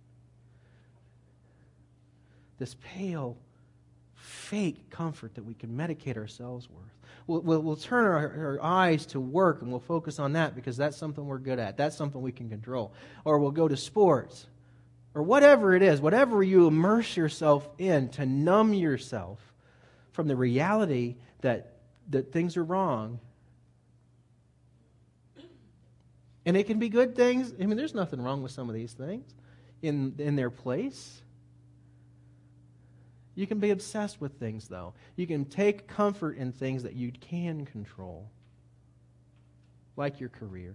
This pale, fake comfort that we can medicate ourselves with. We'll, we'll, we'll turn our, our eyes to work and we'll focus on that because that's something we're good at. That's something we can control. Or we'll go to sports. Or whatever it is, whatever you immerse yourself in to numb yourself from the reality that, that things are wrong. And it can be good things. I mean, there's nothing wrong with some of these things in, in their place. You can be obsessed with things, though. You can take comfort in things that you can control, like your career,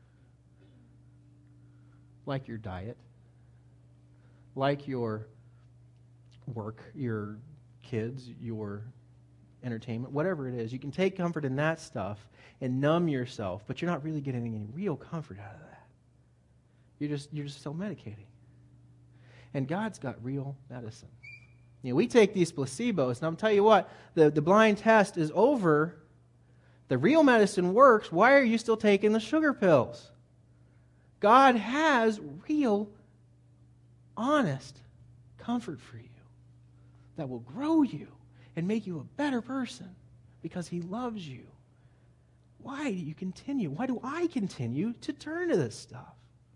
like your diet, like your work, your kids, your entertainment, whatever it is. You can take comfort in that stuff and numb yourself, but you're not really getting any real comfort out of that. You're just you're just self-medicating. And God's got real medicine. You know, we take these placebos, and I'll tell you what, the, the blind test is over. The real medicine works. Why are you still taking the sugar pills? God has real, honest comfort for you that will grow you and make you a better person because He loves you. Why do you continue? Why do I continue to turn to this stuff?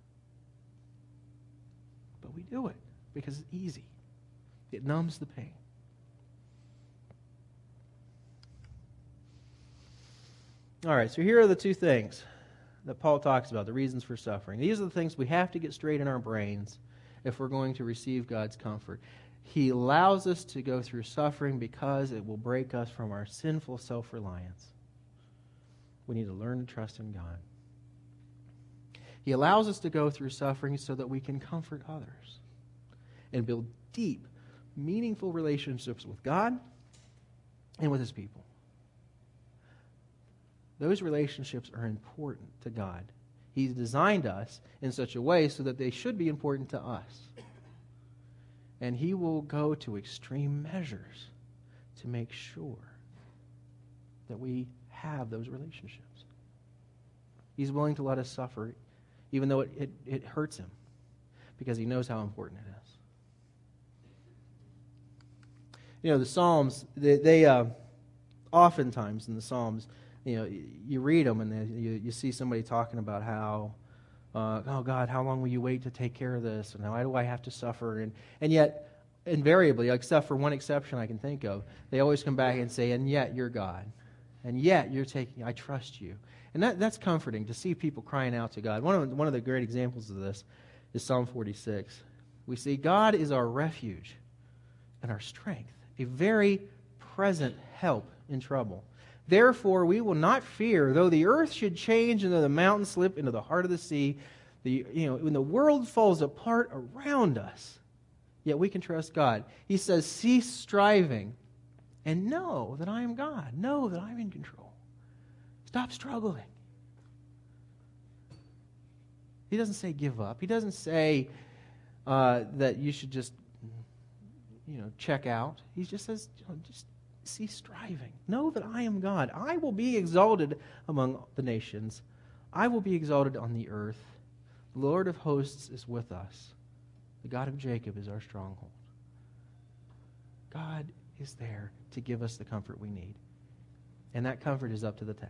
But we do it because it's easy. It numbs the pain. All right, so here are the two things that Paul talks about, the reasons for suffering. These are the things we have to get straight in our brains if we're going to receive God's comfort. He allows us to go through suffering because it will break us from our sinful self-reliance. We need to learn to trust in God. He allows us to go through suffering so that we can comfort others and build deep, meaningful relationships with God and with His people. Those relationships are important to God. He's designed us in such a way so that they should be important to us. And He will go to extreme measures to make sure that we have those relationships. He's willing to let us suffer even though it, it, it hurts Him because He knows how important it is. You know, the Psalms, they, they uh, oftentimes in the Psalms, you know, you, you read them and they, you, you see somebody talking about how, uh, oh God, how long will you wait to take care of this? And why do I have to suffer? And and yet, invariably, except for one exception I can think of, they always come back and say, and yet you're God. And yet you're taking, I trust you. And that, that's comforting to see people crying out to God. One of, one of the great examples of this is Psalm forty-six. We see God is our refuge and our strength, a very present help in trouble. Therefore, we will not fear, though the earth should change and though the mountains slip into the heart of the sea. The, you know, when the world falls apart around us, yet we can trust God. He says, cease striving and know that I am God. Know that I'm in control. Stop struggling. He doesn't say give up. He doesn't say uh, that you should just, you know, check out. He just says, you know, just cease striving. Know that I am God. I will be exalted among the nations. I will be exalted on the earth. The Lord of hosts is with us. The God of Jacob is our stronghold. God is there to give us the comfort we need. And that comfort is up to the task.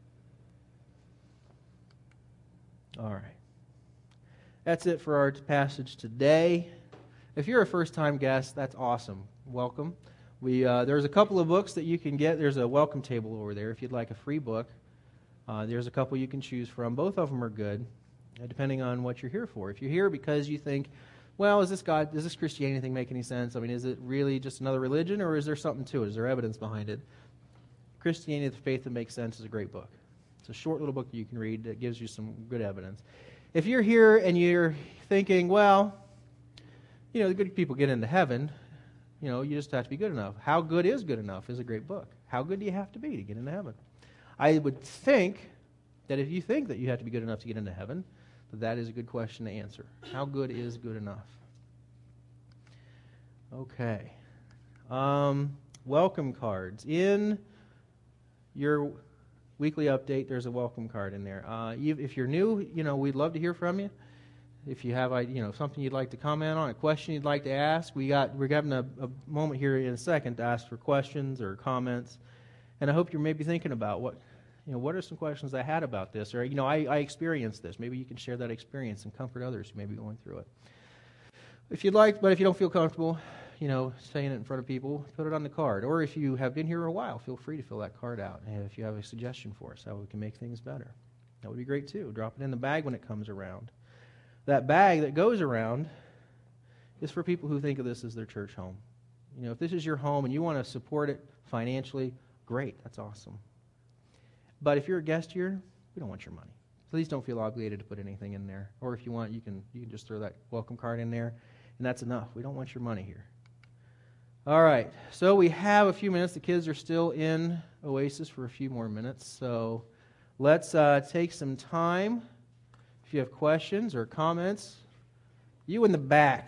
All right. That's it for our passage today. If you're a first-time guest, that's awesome. Welcome. We uh, there's a couple of books that you can get. There's a welcome table over there if you'd like a free book. Uh, there's a couple you can choose from. Both of them are good, uh, depending on what you're here for. If you're here because you think, well, is this God, does this Christianity thing make any sense? I mean, is it really just another religion, or is there something to it? Is there evidence behind it? Christianity, the Faith That Makes Sense, is a great book. It's a short little book you can read that gives you some good evidence. If you're here and you're thinking, well, you know, the good people get into heaven, you know, you just have to be good enough. How good is good enough is a great book. How good do you have to be to get into heaven? I would think that if you think that you have to be good enough to get into heaven, that that is a good question to answer. How good is good enough? Okay. Um, welcome cards. In your weekly update, there's a welcome card in there. Uh, you, if you're new, you know, we'd love to hear from you. If you have, you know, something you'd like to comment on, a question you'd like to ask, we got we're having a, a moment here in a second to ask for questions or comments. And I hope you're maybe thinking about what, you know, what are some questions I had about this, or you know, I, I experienced this. Maybe you can share that experience and comfort others who may be going through it. If you'd like, but if you don't feel comfortable, you know, saying it in front of people, put it on the card. Or if you have been here a while, feel free to fill that card out. And if you have a suggestion for us, how we can make things better, that would be great too. Drop it in the bag when it comes around. That bag that goes around is for people who think of this as their church home. You know, if this is your home and you want to support it financially, great, that's awesome. But if you're a guest here, we don't want your money. Please don't feel obligated to put anything in there. Or if you want, you can you can just throw that welcome card in there, and that's enough. We don't want your money here. All right, so we have a few minutes. The kids are still in Oasis for a few more minutes, so let's uh, take some time. If you have questions or comments, you in the back.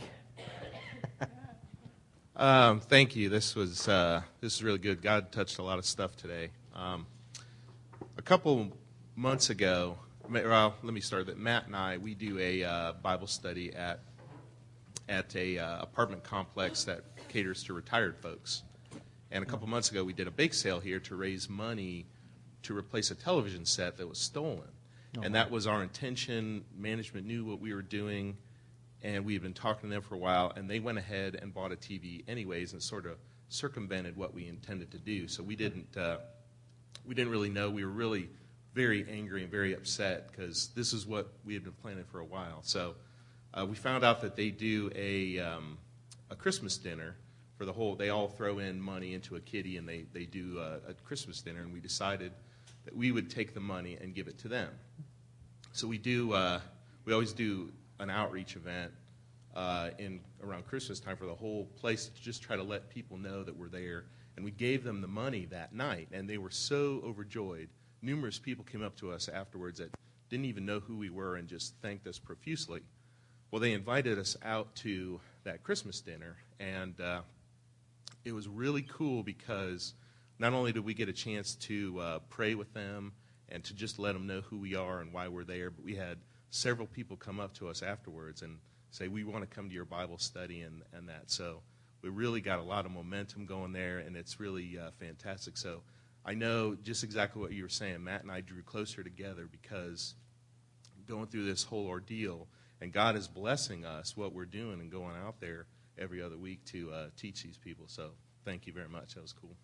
um, thank you. This was uh, this is really good. God touched a lot of stuff today. Um, a couple months ago, well, let me start that. Matt and I, we do a uh, Bible study at at a uh, apartment complex that caters to retired folks. And a couple months ago, we did a bake sale here to raise money to replace a television set that was stolen. Oh. And that was our intention. Management knew what we were doing, and we had been talking to them for a while, and they went ahead and bought a T V anyways and sort of circumvented what we intended to do. So we didn't uh, we didn't really know. We were really very angry and very upset because this is what we had been planning for a while. So uh, we found out that they do a um, a Christmas dinner for the whole. They all throw in money into a kitty, and they they do a, a Christmas dinner. And we decided that we would take the money and give it to them. So we do. Uh, we always do an outreach event uh, in around Christmas time for the whole place to just try to let people know that we're there. And we gave them the money that night, and they were so overjoyed. Numerous people came up to us afterwards that didn't even know who we were and just thanked us profusely. Well, they invited us out to that Christmas dinner, and uh, it was really cool because not only did we get a chance to uh, pray with them and to just let them know who we are and why we're there, but we had several people come up to us afterwards and say, we want to come to your Bible study and, and that. So we really got a lot of momentum going there, and it's really uh, fantastic. So I know just exactly what you were saying. Matt and I drew closer together because going through this whole ordeal, and God is blessing us what we're doing and going out there every other week to uh, teach these people. So thank you very much. That was cool.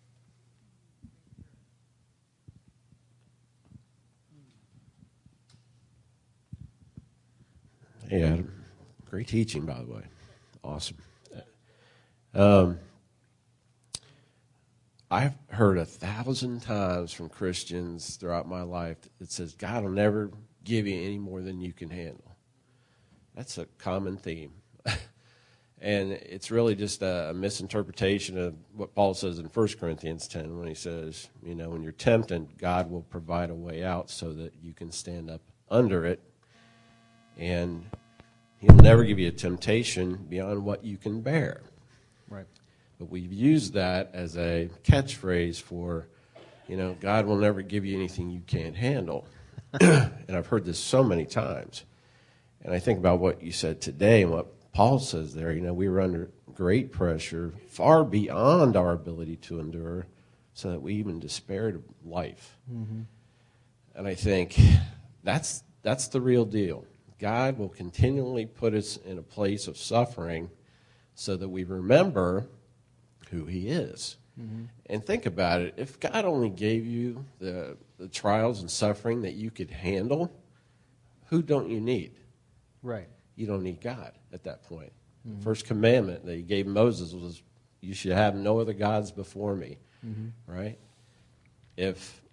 Hey, Adam. Great teaching, by the way. Awesome. Um, I've heard a thousand times from Christians throughout my life that says, God will never give you any more than you can handle. That's a common theme. And it's really just a misinterpretation of what Paul says in First Corinthians ten when he says, you know, when you're tempted, God will provide a way out so that you can stand up under it. And he'll never give you a temptation beyond what you can bear. Right. But we've used that as a catchphrase for, you know, God will never give you anything you can't handle. And I've heard this so many times. And I think about what you said today and what Paul says there. You know, we were under great pressure, far beyond our ability to endure, so that we even despaired of life. Mm-hmm. And I think that's that's the real deal. God will continually put us in a place of suffering so that we remember who he is. Mm-hmm. And think about it. If God only gave you the, the trials and suffering that you could handle, who don't you need? Right. You don't need God at that point. Mm-hmm. The first commandment that he gave Moses was, you should have no other gods before me. Mm-hmm. Right? If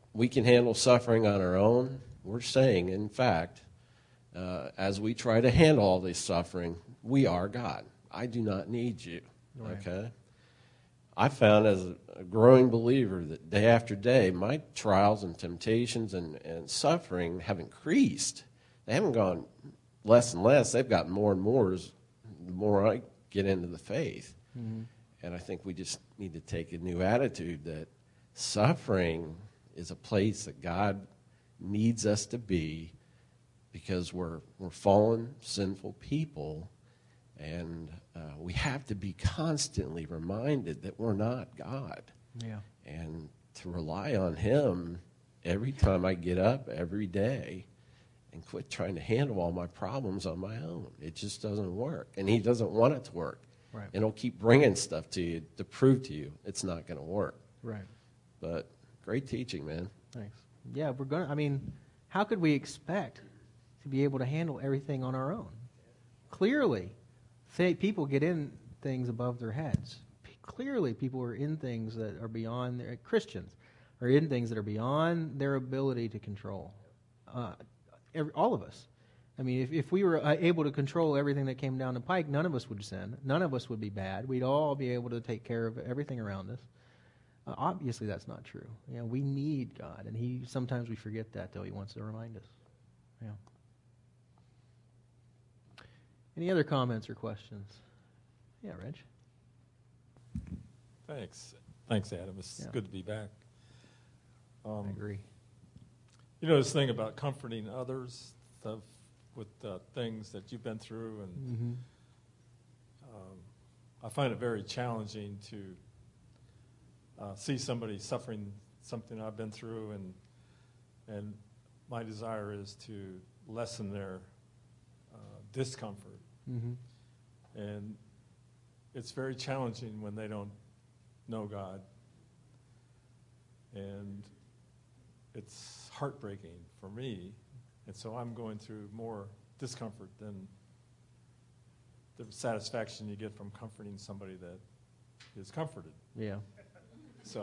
we can handle suffering on our own. We're saying, in fact, uh, as we try to handle all this suffering, we are God. I do not need you. Right. Okay? I found as a growing believer that day after day, my trials and temptations and, and suffering have increased. They haven't gone less and less. They've gotten more and more as the more I get into the faith. Mm-hmm. And I think we just need to take a new attitude that suffering is a place that God needs us to be because we're, we're fallen, sinful people. And uh, we have to be constantly reminded that we're not God. Yeah. And to rely on Him every time I get up, every day, and quit trying to handle all my problems on my own. It just doesn't work. And He doesn't want it to work. Right. And He'll keep bringing stuff to you to prove to you it's not going to work. Right. But great teaching, man. Thanks. Yeah, we're going to, I mean, how could we expect to be able to handle everything on our own? Clearly, say people get in things above their heads. P- Clearly, people are in things that are beyond their, Christians are in things that are beyond their ability to control. Uh, every, all of us. I mean, if, if we were uh, able to control everything that came down the pike, none of us would sin. None of us would be bad. We'd all be able to take care of everything around us. Uh, obviously, that's not true. You know, we need God, and He sometimes we forget that, though He wants to remind us. Yeah. Any other comments or questions? Yeah, Reg. Thanks. Thanks, Adam. It's Yeah. good to be back. Um, I agree. You know, this thing about comforting others the, with uh, things that you've been through, and Mm-hmm. um, I find it very challenging to uh, see somebody suffering something I've been through, and and my desire is to lessen their uh, discomfort. Mm-hmm. And it's very challenging when they don't know God. And it's heartbreaking for me. And so I'm going through more discomfort than the satisfaction you get from comforting somebody that is comforted. Yeah. So,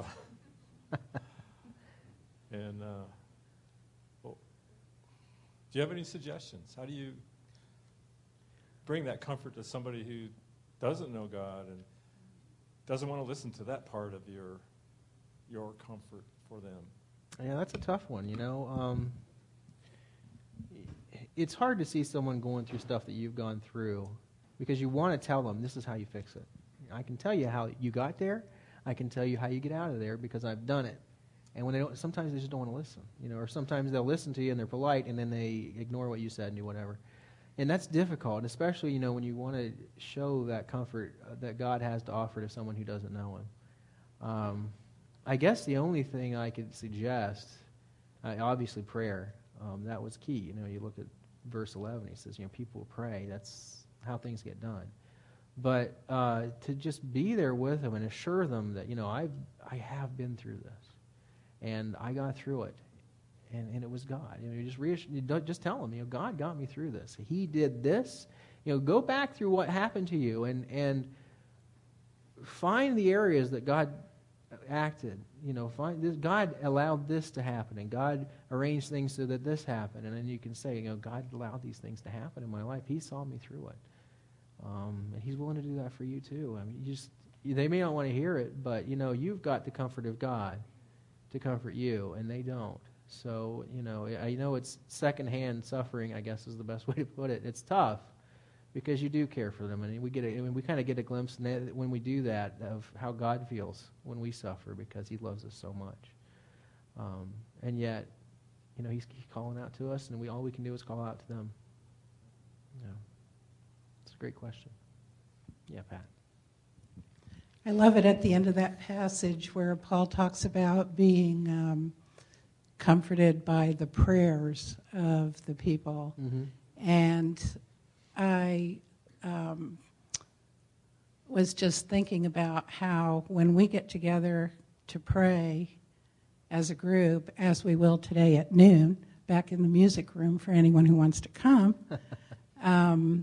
and uh, well, do you have any suggestions? How do you bring that comfort to somebody who doesn't know God and doesn't want to listen to that part of your your comfort for them? Yeah, that's a tough one, you know. Um, it's hard to see someone going through stuff that you've gone through because you want to tell them, this is how you fix it. I can tell you how you got there. I can tell you how you get out of there because I've done it. And when they don't, sometimes they just don't want to listen, you know, or sometimes they'll listen to you and they're polite and then they ignore what you said and do whatever. And that's difficult, especially, you know, when you want to show that comfort uh, that God has to offer to someone who doesn't know Him. Um, I guess the only thing I could suggest, uh, obviously prayer, um, that was key. You know, you look at verse eleven, he says, you know, people will pray. That's how things get done. But uh, to just be there with them and assure them that, you know, I've, I have been through this, and I got through it. And, and it was God. You know, you just reassure, you don't, just tell them, you know, God got me through this. He did this. You know, go back through what happened to you and and find the areas that God acted. You know, find this. God allowed this to happen, and God arranged things so that this happened. And then you can say, you know, God allowed these things to happen in my life. He saw me through it, um, and He's willing to do that for you too. I mean, you just they may not want to hear it, but you know, you've got the comfort of God to comfort you, and they don't. So, you know, I know it's secondhand suffering, I guess is the best way to put it. It's tough because you do care for them. And we get a, I mean, we kind of get a glimpse when we do that of how God feels when we suffer because He loves us so much. Um, and yet, you know, he's, he's calling out to us, and we all we can do is call out to them. Yeah. It's a great question. Yeah, Pat. I love it at the end of that passage where Paul talks about being um, comforted by the prayers of the people. Mm-hmm. And I um, was just thinking about how when we get together to pray as a group, as we will today at noon, back in the music room for anyone who wants to come, um,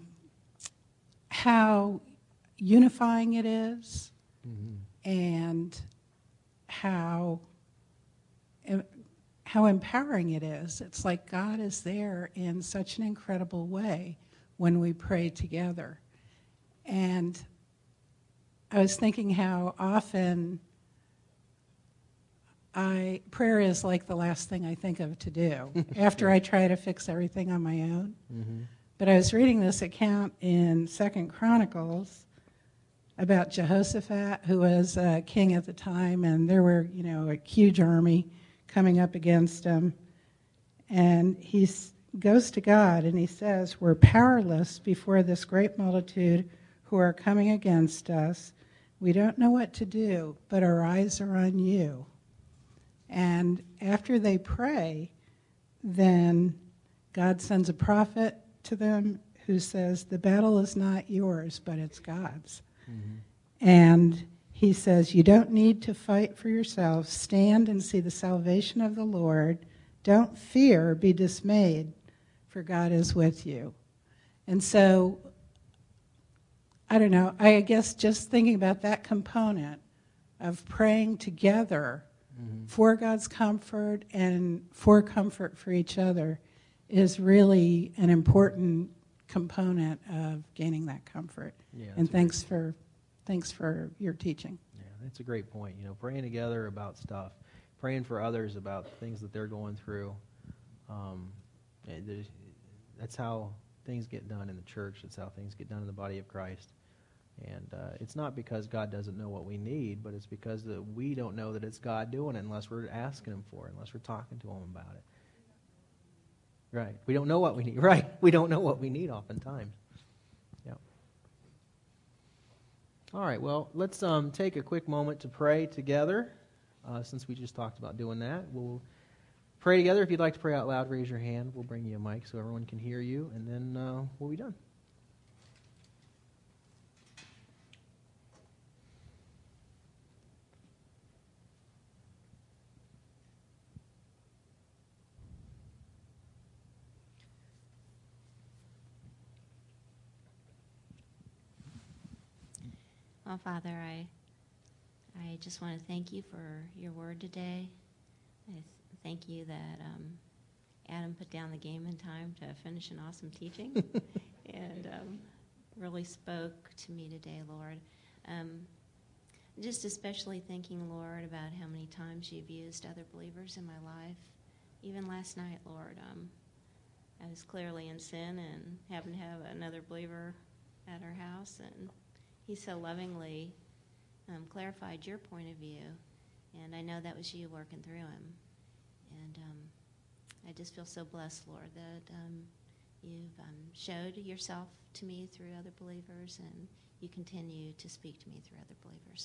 how unifying it is, mm-hmm. and how how empowering it is. It's like God is there in such an incredible way when we pray together. And I was thinking how often I prayer is like the last thing I think of to do after I try to fix everything on my own. Mm-hmm. But I was reading this account in Second Chronicles about Jehoshaphat, who was uh, king at the time, and there were, you know, a huge army coming up against him. And he goes to God and he says, "We're powerless before this great multitude who are coming against us. We don't know what to do, but our eyes are on you." And after they pray, then God sends a prophet to them who says, "The battle is not yours, but it's God's." Mm-hmm. And he says, "You don't need to fight for yourselves. Stand and see the salvation of the Lord. Don't fear, be dismayed, for God is with you." And so, I don't know, I guess just thinking about that component of praying together mm-hmm. for God's comfort and for comfort for each other is really an important component of gaining that comfort. Yeah, and thanks for thanks for your teaching. Yeah, that's a great point. You know, praying together about stuff, praying for others about things that they're going through. Um, that's how things get done in the church. That's how things get done in the body of Christ. And uh, it's not because God doesn't know what we need, but it's because that we don't know that it's God doing it unless we're asking Him for it, unless we're talking to Him about it. Right. We don't know what we need. Right. We don't know what we need oftentimes. Yeah. All right. Well, let's um, take a quick moment to pray together. Uh, since we just talked about doing that, we'll pray together. If you'd like to pray out loud, raise your hand. We'll bring you a mic so everyone can hear you, and then uh, we'll be done. Well, Father, I I just want to thank you for your word today. I th- thank you that um, Adam put down the game in time to finish an awesome teaching and um, really spoke to me today, Lord. Um, just especially thinking, Lord, about how many times you've used other believers in my life. Even last night, Lord, um, I was clearly in sin and happened to have another believer at our house, and he so lovingly um, clarified your point of view, and I know that was you working through him. And um, I just feel so blessed, Lord, that um, you've um, showed yourself to me through other believers, and you continue to speak to me through other believers.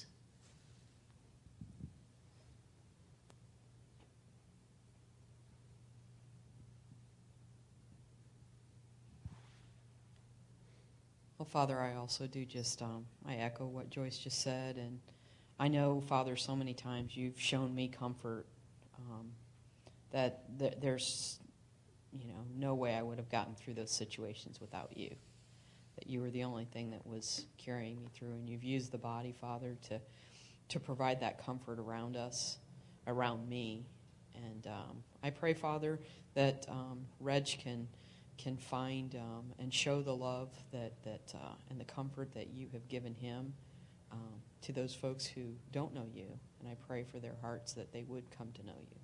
Well, Father, I also do just, um, I echo what Joyce just said, and I know, Father, so many times you've shown me comfort um, that th- there's, you know, no way I would have gotten through those situations without you, that you were the only thing that was carrying me through, and you've used the body, Father, to, to provide that comfort around us, around me, and um, I pray, Father, that um, Reg can can find um, and show the love that, that uh, and the comfort that you have given him um, to those folks who don't know you. And I pray for their hearts that they would come to know you.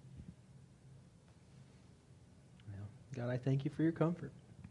Well, God, I thank you for your comfort.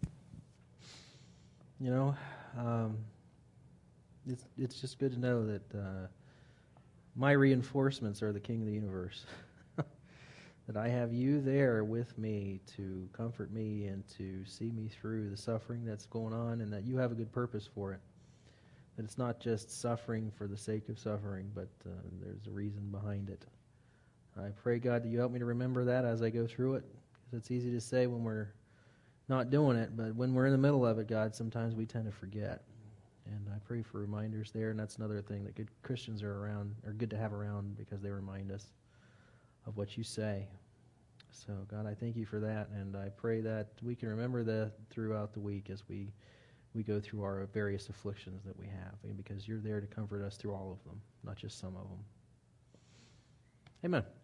You know, um, it's it's just good to know that uh, my reinforcements are the King of the universe. That I have you there with me to comfort me and to see me through the suffering that's going on, and that you have a good purpose for it. That it's not just suffering for the sake of suffering, but uh, there's a reason behind it. I pray, God, that you help me to remember that as I go through it. Because it's easy to say when we're not doing it, but when we're in the middle of it, God, sometimes we tend to forget. And I pray for reminders there, and that's another thing that good Christians are around, are good to have around, because they remind us of what you say. So, God, I thank you for that, and I pray that we can remember that throughout the week as we, we go through our various afflictions that we have, and because you're there to comfort us through all of them, not just some of them. Amen.